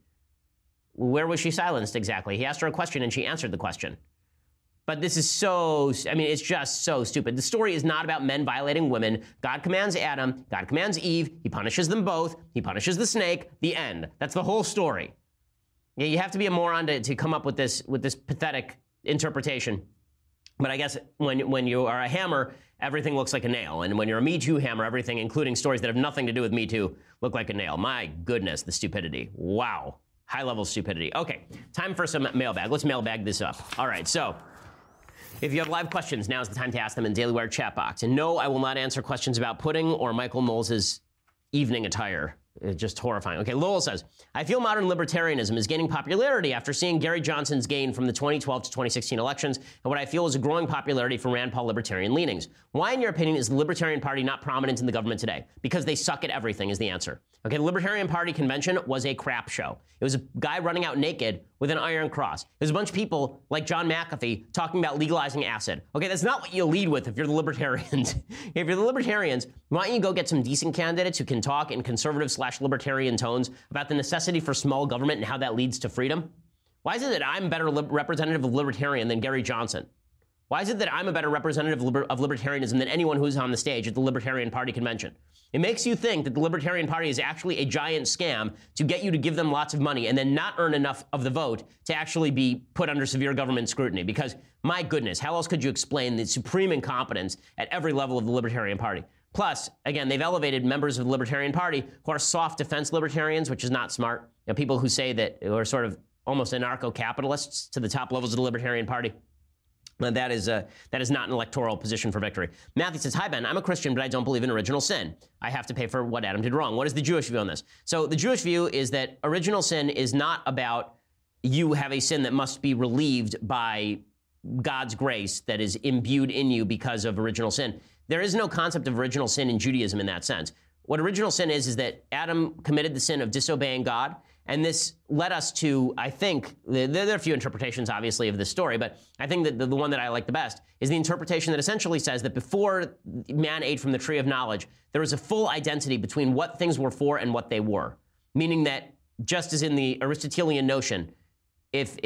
Where was she silenced exactly? He asked her a question and she answered the question. But this is so, I mean, it's just so stupid. The story is not about men violating women. God commands Adam, God commands Eve, he punishes them both, he punishes the snake, the end. That's the whole story. Yeah, you have to be a moron to, to come up with this, with this pathetic interpretation. But I guess when, when you are a hammer, everything looks like a nail. And when you're a Me Too hammer, everything, including stories that have nothing to do with Me Too, look like a nail. My goodness, the stupidity. Wow. High-level stupidity. Okay, time for some mailbag. Let's mailbag this up. All right, so if you have live questions, now's the time to ask them in Daily Wire chat box. And no, I will not answer questions about pudding or Michael Knowles' evening attire. It's just horrifying. Okay, Lowell says, "I feel modern libertarianism is gaining popularity after seeing Gary Johnson's gain from the twenty twelve to twenty sixteen elections and what I feel is a growing popularity for Rand Paul libertarian leanings. Why, in your opinion, is the Libertarian Party not prominent in the government today?" Because they suck at everything is the answer. Okay, the Libertarian Party convention was a crap show. It was a guy running out naked with an iron cross. It was a bunch of people like John McAfee talking about legalizing acid. Okay, that's not what you lead with if you're the Libertarians. If you're the Libertarians, why don't you go get some decent candidates who can talk in conservative slash libertarian tones about the necessity for small government and how that leads to freedom? Why is it that I'm a better li- representative of libertarian than Gary Johnson? Why is it that I'm a better representative of, liber- of libertarianism than anyone who's on the stage at the Libertarian Party convention? It makes you think that the Libertarian Party is actually a giant scam to get you to give them lots of money and then not earn enough of the vote to actually be put under severe government scrutiny. Because, my goodness, how else could you explain the supreme incompetence at every level of the Libertarian Party? Plus, again, they've elevated members of the Libertarian Party who are soft defense libertarians, which is not smart. You know, people who say that, who are sort of almost anarcho-capitalists to the top levels of the Libertarian Party. And that is, uh, that is not an electoral position for victory. Matthew says, "Hi, Ben, I'm a Christian, but I don't believe in original sin. I have to pay for what Adam did wrong." What is the Jewish view on this? So the Jewish view is that original sin is not about you have a sin that must be relieved by God's grace that is imbued in you because of original sin. There is no concept of original sin in Judaism in that sense. What original sin is, is that Adam committed the sin of disobeying God. And this led us to, I think, there are a few interpretations, obviously, of this story, but I think that the, the one that I like the best is the interpretation that essentially says that before man ate from the tree of knowledge, there was a full identity between what things were for and what they were. Meaning that, just as in the Aristotelian notion, if, if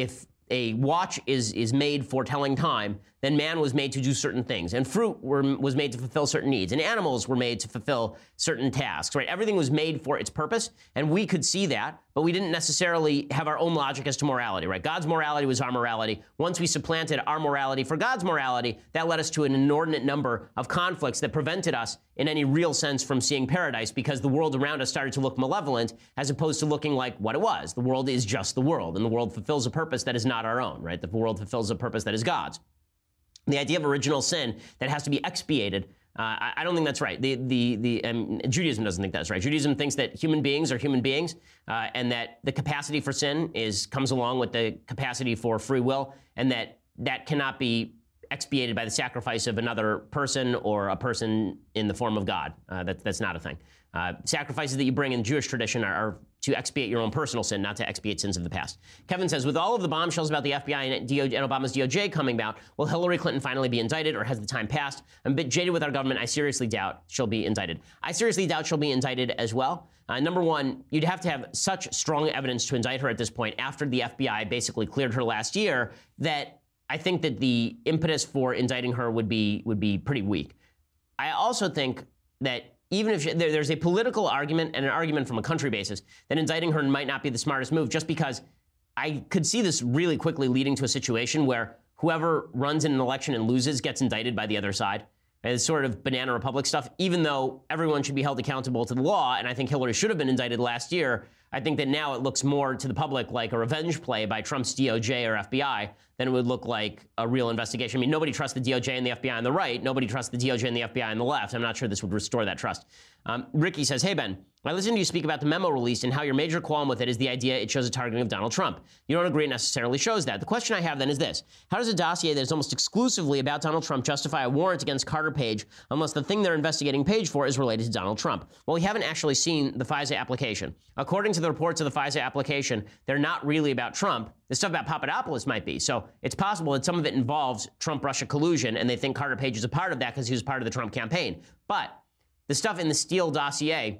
a watch is is made for telling time, then man was made to do certain things, and fruit were, was made to fulfill certain needs, and animals were made to fulfill certain tasks, right? Everything was made for its purpose, and we could see that, but we didn't necessarily have our own logic as to morality, right? God's morality was our morality. Once we supplanted our morality for God's morality, that led us to an inordinate number of conflicts that prevented us in any real sense from seeing paradise, because the world around us started to look malevolent as opposed to looking like what it was. The world is just the world, and the world fulfills a purpose that is not our own, right? The world fulfills a purpose that is God's. The idea of original sin that has to be expiated, uh, I, I don't think that's right. The the the um, Judaism doesn't think that's right. Judaism thinks that human beings are human beings, uh, and that the capacity for sin is comes along with the capacity for free will, and that that cannot be expiated by the sacrifice of another person or a person in the form of God. Uh, that, that's not a thing. Uh, sacrifices that you bring in Jewish tradition are, are to expiate your own personal sin, not to expiate sins of the past. Kevin says, with all of the bombshells about the F B I and, D O J, and Obama's D O J coming out, will Hillary Clinton finally be indicted, or has the time passed? I'm a bit jaded with our government. I seriously doubt she'll be indicted. I seriously doubt she'll be indicted as well. Uh, number one, you'd have to have such strong evidence to indict her at this point, after the F B I basically cleared her last year, that I think that the impetus for indicting her would be would be pretty weak. I also think that even if she, there, there's a political argument and an argument from a country basis that indicting her might not be the smartest move, just because I could see this really quickly leading to a situation where whoever runs in an election and loses gets indicted by the other side. It's sort of banana republic stuff, even though everyone should be held accountable to the law, and I think Hillary should have been indicted last year. I think that now it looks more to the public like a revenge play by Trump's D O J or F B I than it would look like a real investigation. I mean, nobody trusts the D O J and the F B I on the right. Nobody trusts the D O J and the F B I on the left. I'm not sure this would restore that trust. Um, Ricky says, hey, Ben, I listened to you speak about the memo released and how your major qualm with it is the idea it shows a targeting of Donald Trump. You don't agree it necessarily shows that. The question I have then is this. How does a dossier that is almost exclusively about Donald Trump justify a warrant against Carter Page unless the thing they're investigating Page for is related to Donald Trump? Well, we haven't actually seen the FISA application. According to the reports of the FISA application, they're not really about Trump. The stuff about Papadopoulos might be. So it's possible that some of it involves Trump-Russia collusion, and they think Carter Page is a part of that because he was part of the Trump campaign. But the stuff in the Steele dossier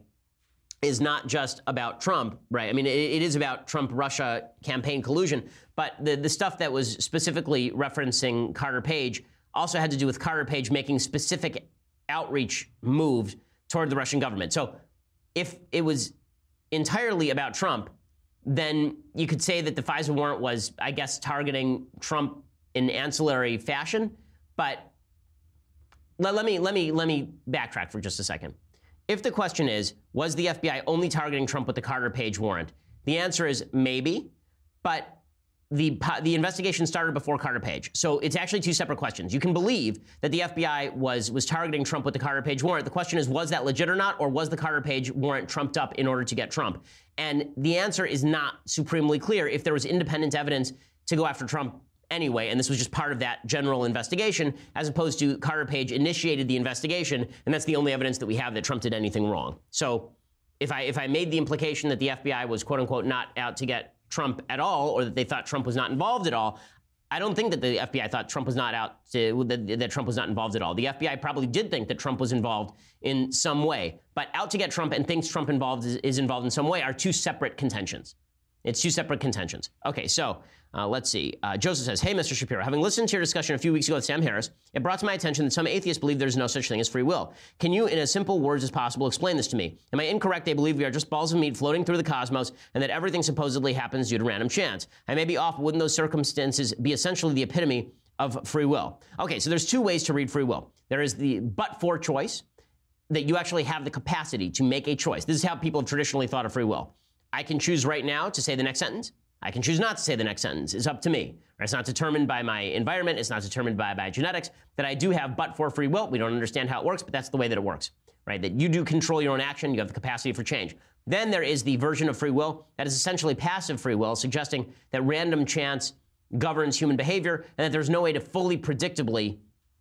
is not just about Trump, right? I mean, it, it is about Trump-Russia campaign collusion, but the, the stuff that was specifically referencing Carter Page also had to do with Carter Page making specific outreach moves toward the Russian government. So if it was entirely about Trump, then you could say that the FISA warrant was, I guess, targeting Trump in ancillary fashion. But let, let me let me let me backtrack for just a second. If the question is, was the F B I only targeting Trump with the Carter Page warrant? The answer is maybe, but the the investigation started before Carter Page. So it's actually two separate questions. You can believe that the F B I was was targeting Trump with the Carter Page warrant. The question is, was that legit or not, or was the Carter Page warrant trumped up in order to get Trump? And the answer is not supremely clear. If there was independent evidence to go after Trump anyway, and this was just part of that general investigation, as opposed to Carter Page initiated the investigation, and that's the only evidence that we have that Trump did anything wrong. So if I if I made the implication that the F B I was quote unquote not out to get Trump at all, or that they thought Trump was not involved at all, I don't think that the F B I thought Trump was not out to, that, that Trump was not involved at all. The F B I probably did think that Trump was involved in some way, but out to get Trump and thinks Trump involved is, is involved in some way are two separate contentions. It's two separate contentions. Okay, so uh, let's see. Uh, Joseph says, hey, Mister Shapiro, having listened to your discussion a few weeks ago with Sam Harris, it brought to my attention that some atheists believe there's no such thing as free will. Can you, in as simple words as possible, explain this to me? Am I incorrect? They believe we are just balls of meat floating through the cosmos and that everything supposedly happens due to random chance. I may be off, but wouldn't those circumstances be essentially the epitome of free will? Okay, so there's two ways to read free will. There is the but-for choice, that you actually have the capacity to make a choice. This is how people have traditionally thought of free will. I can choose right now to say the next sentence. I can choose not to say the next sentence. It's up to me. It's not determined by my environment. It's not determined by, by genetics. That I do have but for free will. We don't understand how it works, but that's the way that it works, right? That you do control your own action. You have the capacity for change. Then there is the version of free will that is essentially passive free will, suggesting that random chance governs human behavior and that there's no way to fully predictably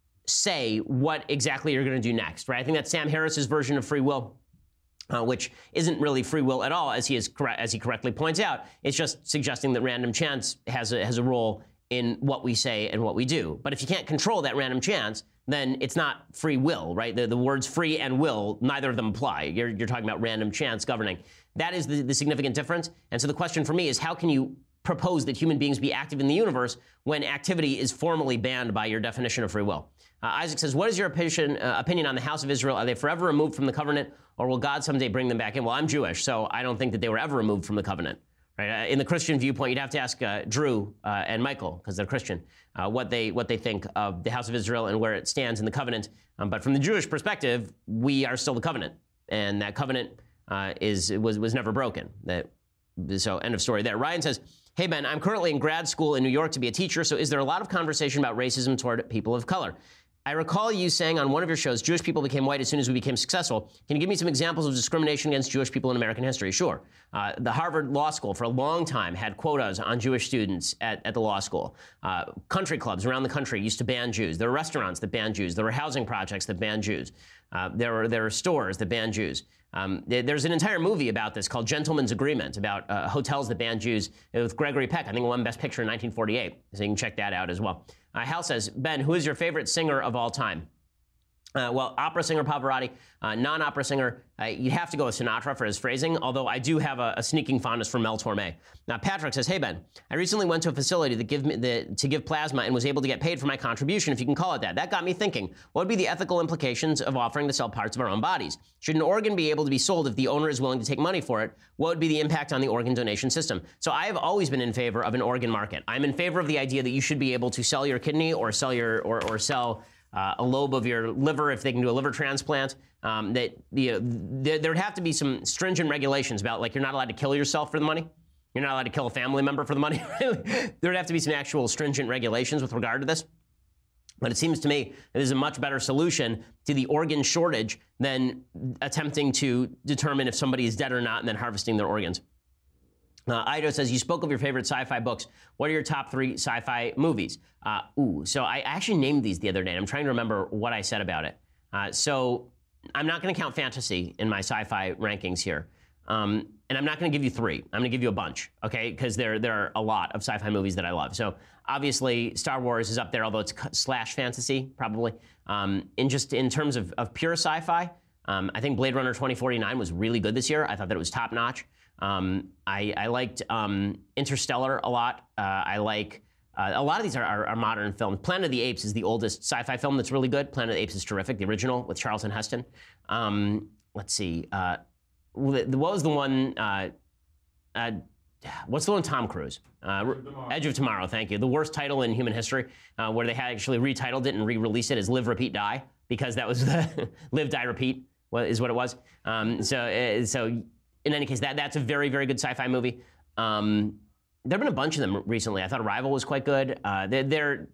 say what exactly you're going to do next, right? I think that's Sam Harris's version of free will. Uh, which isn't really free will at all, as he is correct, as he correctly points out. It's just suggesting that random chance has a, has a role in what we say and what we do. But if you can't control that random chance, then it's not free will, right? The, the words free and will, neither of them apply. You're, you're talking about random chance governing. That is the, the significant difference. And so the question for me is, how can you propose that human beings be active in the universe when activity is formally banned by your definition of free will. Uh, Isaac says, what is your opinion, uh, opinion on the House of Israel? Are they forever removed from the covenant, or will God someday bring them back in? Well, I'm Jewish, so I don't think that they were ever removed from the covenant. Right? Uh, in the Christian viewpoint, you'd have to ask uh, Drew uh, and Michael, because they're Christian, uh, what they what they think of the House of Israel and where it stands in the covenant. Um, but from the Jewish perspective, we are still the covenant, and that covenant uh, is was was never broken. That so end of story there. Ryan says, hey, Ben, I'm currently in grad school in New York to be a teacher, so is there a lot of conversation about racism toward people of color? I recall you saying on one of your shows, Jewish people became white as soon as we became successful. Can you give me some examples of discrimination against Jewish people in American history? Sure. Uh, the Harvard Law School for a long time had quotas on Jewish students at, at the law school. Uh, country clubs around the country used to ban Jews. There were restaurants that banned Jews. There were housing projects that banned Jews. Uh, there were there were stores that banned Jews. Um, there's an entire movie about this called Gentleman's Agreement, about uh, hotels that ban Jews, with Gregory Peck. I think it won Best Picture in nineteen forty-eight, so you can check that out as well. Uh, Hal says, Ben, who is your favorite singer of all time? Uh, well, opera singer Pavarotti, uh, non-opera singer, uh, you have to go with Sinatra for his phrasing, although I do have a, a sneaking fondness for Mel Torme. Now, Patrick says, hey, Ben, I recently went to a facility that give me the, to give plasma and was able to get paid for my contribution, if you can call it that. That got me thinking, what would be the ethical implications of offering to sell parts of our own bodies? Should an organ be able to be sold if the owner is willing to take money for it? What would be the impact on the organ donation system? So I have always been in favor of an organ market. I'm in favor of the idea that you should be able to sell your kidney or sell your, or, or sell... Uh, a lobe of your liver, if they can do a liver transplant, um, that you know, there, there'd have to be some stringent regulations about, like, you're not allowed to kill yourself for the money. You're not allowed to kill a family member for the money. There'd have to be some actual stringent regulations with regard to this. But it seems to me that there's a much better solution to the organ shortage than attempting to determine if somebody is dead or not and then harvesting their organs. Uh, Ido says, you spoke of your favorite sci-fi books. What are your top three sci-fi movies? Uh, ooh, so I actually named these the other day, and I'm trying to remember what I said about it. Uh, so I'm not going to count fantasy in my sci-fi rankings here. Um, and I'm not going to give you three. I'm going to give you a bunch, okay? Because there, there are a lot of sci-fi movies that I love. So obviously, Star Wars is up there, although it's slash fantasy, probably. Um, in just in terms of, of pure sci-fi, um, I think Blade Runner twenty forty-nine was really good this year. I thought that it was top-notch. Um, I, I liked um, Interstellar a lot. Uh, I like uh, a lot of these are, are, are modern films. Planet of the Apes is the oldest sci-fi film that's really good. Planet of the Apes is terrific, the original with Charlton Heston. Um, let's see, uh, what was the one? Uh, uh, what's the one? Tom Cruise. Uh, Edge of Tomorrow. Thank you. The worst title in human history, uh, where they had actually retitled it and re-released it as Live, Repeat, Die, because that was the Live, Die, Repeat is what it was. Um, so, uh, so. In any case, that, that's a very, very good sci-fi movie. Um, there have been a bunch of them recently. I thought Arrival was quite good. Uh, they're, they're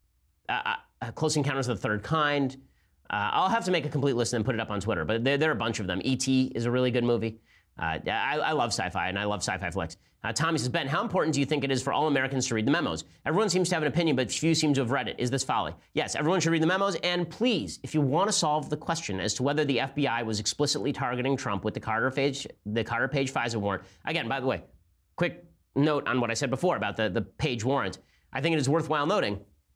uh, uh, Close Encounters of the Third Kind. Uh, I'll have to make a complete list and then put it up on Twitter, but there, there are a bunch of them. E T is a really good movie. Uh, I, I love sci-fi, and I love sci-fi flicks. Uh, Tommy says, Ben, how important do you think it is for all Americans to read the memos? Everyone seems to have an opinion, but few seem to have read it. Is this folly? Yes, everyone should read the memos, and please, if you want to solve the question as to whether the F B I was explicitly targeting Trump with the Carter Page, the Carter Page FISA warrant. Again, by the way, quick note on what I said before about the, the Page warrant. I think it is worthwhile noting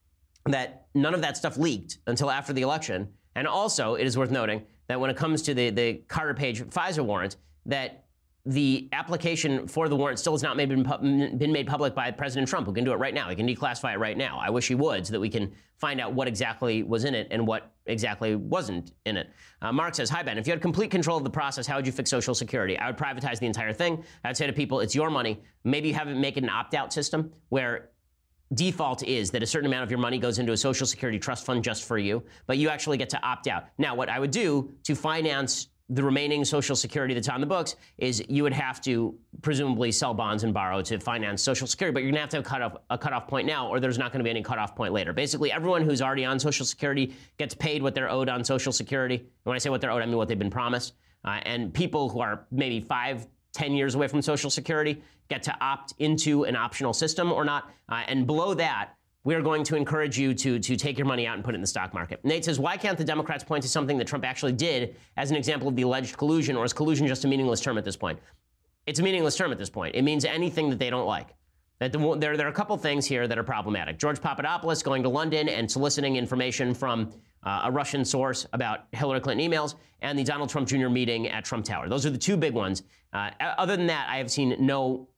that none of that stuff leaked until after the election, and also it is worth noting that when it comes to the, the Carter Page FISA warrant, that the application for the warrant still has not made, been, been made public by President Trump, who can do it right now. He can declassify it right now. I wish he would, so that we can find out what exactly was in it and what exactly wasn't in it. Uh, Mark says, hi, Ben. If you had complete control of the process, how would you fix Social Security? I would privatize the entire thing. I'd say to people, it's your money. Maybe have it make it an opt-out system where default is that a certain amount of your money goes into a Social Security trust fund just for you, but you actually get to opt out. Now, what I would do to finance the remaining Social Security that's on the books is you would have to presumably sell bonds and borrow to finance Social Security, but you're going to have to have cut off, a cutoff point now, or there's not going to be any cutoff point later. Basically, everyone who's already on Social Security gets paid what they're owed on Social Security. And when I say what they're owed, I mean what they've been promised. Uh, and people who are maybe five, ten years away from Social Security get to opt into an optional system or not. Uh, and below that, we're going to encourage you to, to take your money out and put it in the stock market. Nate says, why can't the Democrats point to something that Trump actually did as an example of the alleged collusion, or is collusion just a meaningless term at this point? It's a meaningless term at this point. It means anything that they don't like. That the, there, there are a couple things here that are problematic. George Papadopoulos going to London and soliciting information from uh, a Russian source about Hillary Clinton emails, and the Donald Trump Junior meeting at Trump Tower. Those are the two big ones. Uh, other than that, I have seen no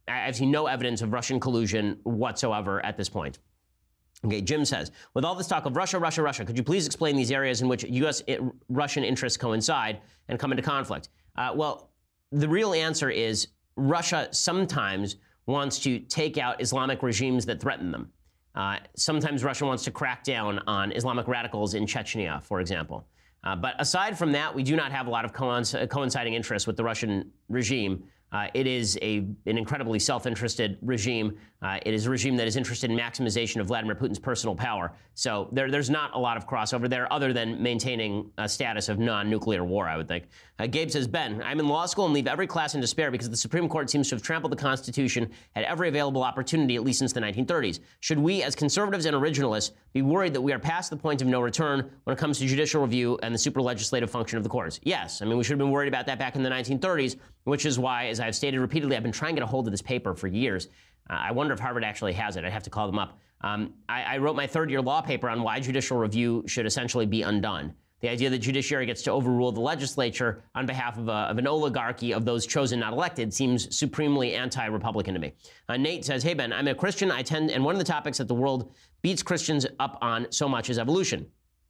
I've seen no evidence of Russian collusion whatsoever at this point. Okay, Jim says, with all this talk of Russia, Russia, Russia, could you please explain these areas in which U S Russian interests coincide and come into conflict? Uh, well, the real answer is Russia sometimes wants to take out Islamic regimes that threaten them. Uh, sometimes Russia wants to crack down on Islamic radicals in Chechnya, for example. Uh, but aside from that, we do not have a lot of coinciding interests with the Russian regime. Uh, it is a, an incredibly self-interested regime. Uh, it is a regime that is interested in maximization of Vladimir Putin's personal power. So there, there's not a lot of crossover there other than maintaining a status of non-nuclear war, I would think. Uh, Gabe says, Ben, I'm in law school and leave every class in despair because the Supreme Court seems to have trampled the Constitution at every available opportunity, at least since the nineteen thirties. Should we, as conservatives and originalists, be worried that we are past the point of no return when it comes to judicial review and the super-legislative function of the courts? Yes. I mean, we should have been worried about that back in the nineteen thirties, which is why, as I've stated repeatedly, I've been trying to get a hold of this paper for years. Uh, I wonder if Harvard actually has it. I'd have to call them up. Um, I, I wrote my third-year law paper on why judicial review should essentially be undone. The idea that judiciary gets to overrule the legislature on behalf of, a, of an oligarchy of those chosen, not elected, seems supremely anti-Republican to me. Uh, Nate says, hey, Ben, I'm a Christian. I tend, and one of the topics that the world beats Christians up on so much is evolution.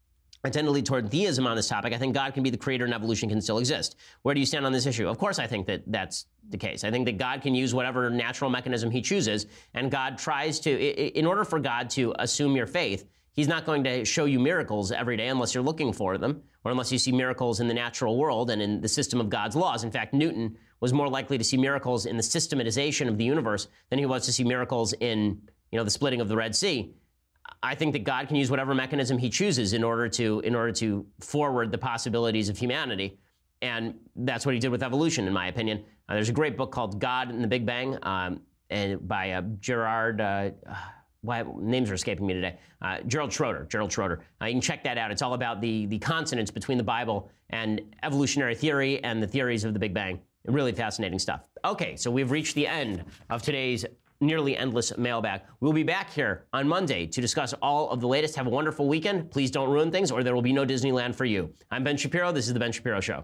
I tend to lead toward theism on this topic. I think God can be the creator and evolution can still exist. Where do you stand on this issue? Of course, I think that that's the case. I think that God can use whatever natural mechanism he chooses, and God tries to, in order for God to assume your faith, he's not going to show you miracles every day unless you're looking for them, or unless you see miracles in the natural world and in the system of God's laws. In fact, Newton was more likely to see miracles in the systematization of the universe than he was to see miracles in, you know, the splitting of the Red Sea. I think that God can use whatever mechanism he chooses in order to in order to forward the possibilities of humanity. And that's what he did with evolution, in my opinion. Uh, there's a great book called God and the Big Bang um, and by uh, Gerard, uh, why, names are escaping me today, uh, Gerald Schroeder, Gerald Schroeder. Uh, you can check that out. It's all about the, the consonance between the Bible and evolutionary theory and the theories of the Big Bang. Really fascinating stuff. Okay, so we've reached the end of today's nearly endless mailbag. We'll be back here on Monday to discuss all of the latest. Have a wonderful weekend. Please don't ruin things or there will be no Disneyland for you. I'm Ben Shapiro. This is The Ben Shapiro Show.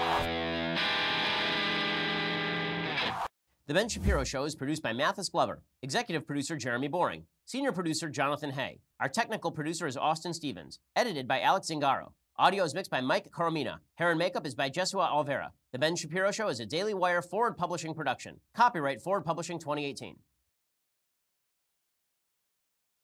The Ben Shapiro Show is produced by Mathis Glover, executive producer Jeremy Boring, senior producer Jonathan Hay. Our technical producer is Austin Stevens, edited by Alex Zingaro. Audio is mixed by Mike Coromina. Hair and makeup is by Jesua Alvera. The Ben Shapiro Show is a Daily Wire Forward Publishing production. Copyright Forward Publishing twenty eighteen.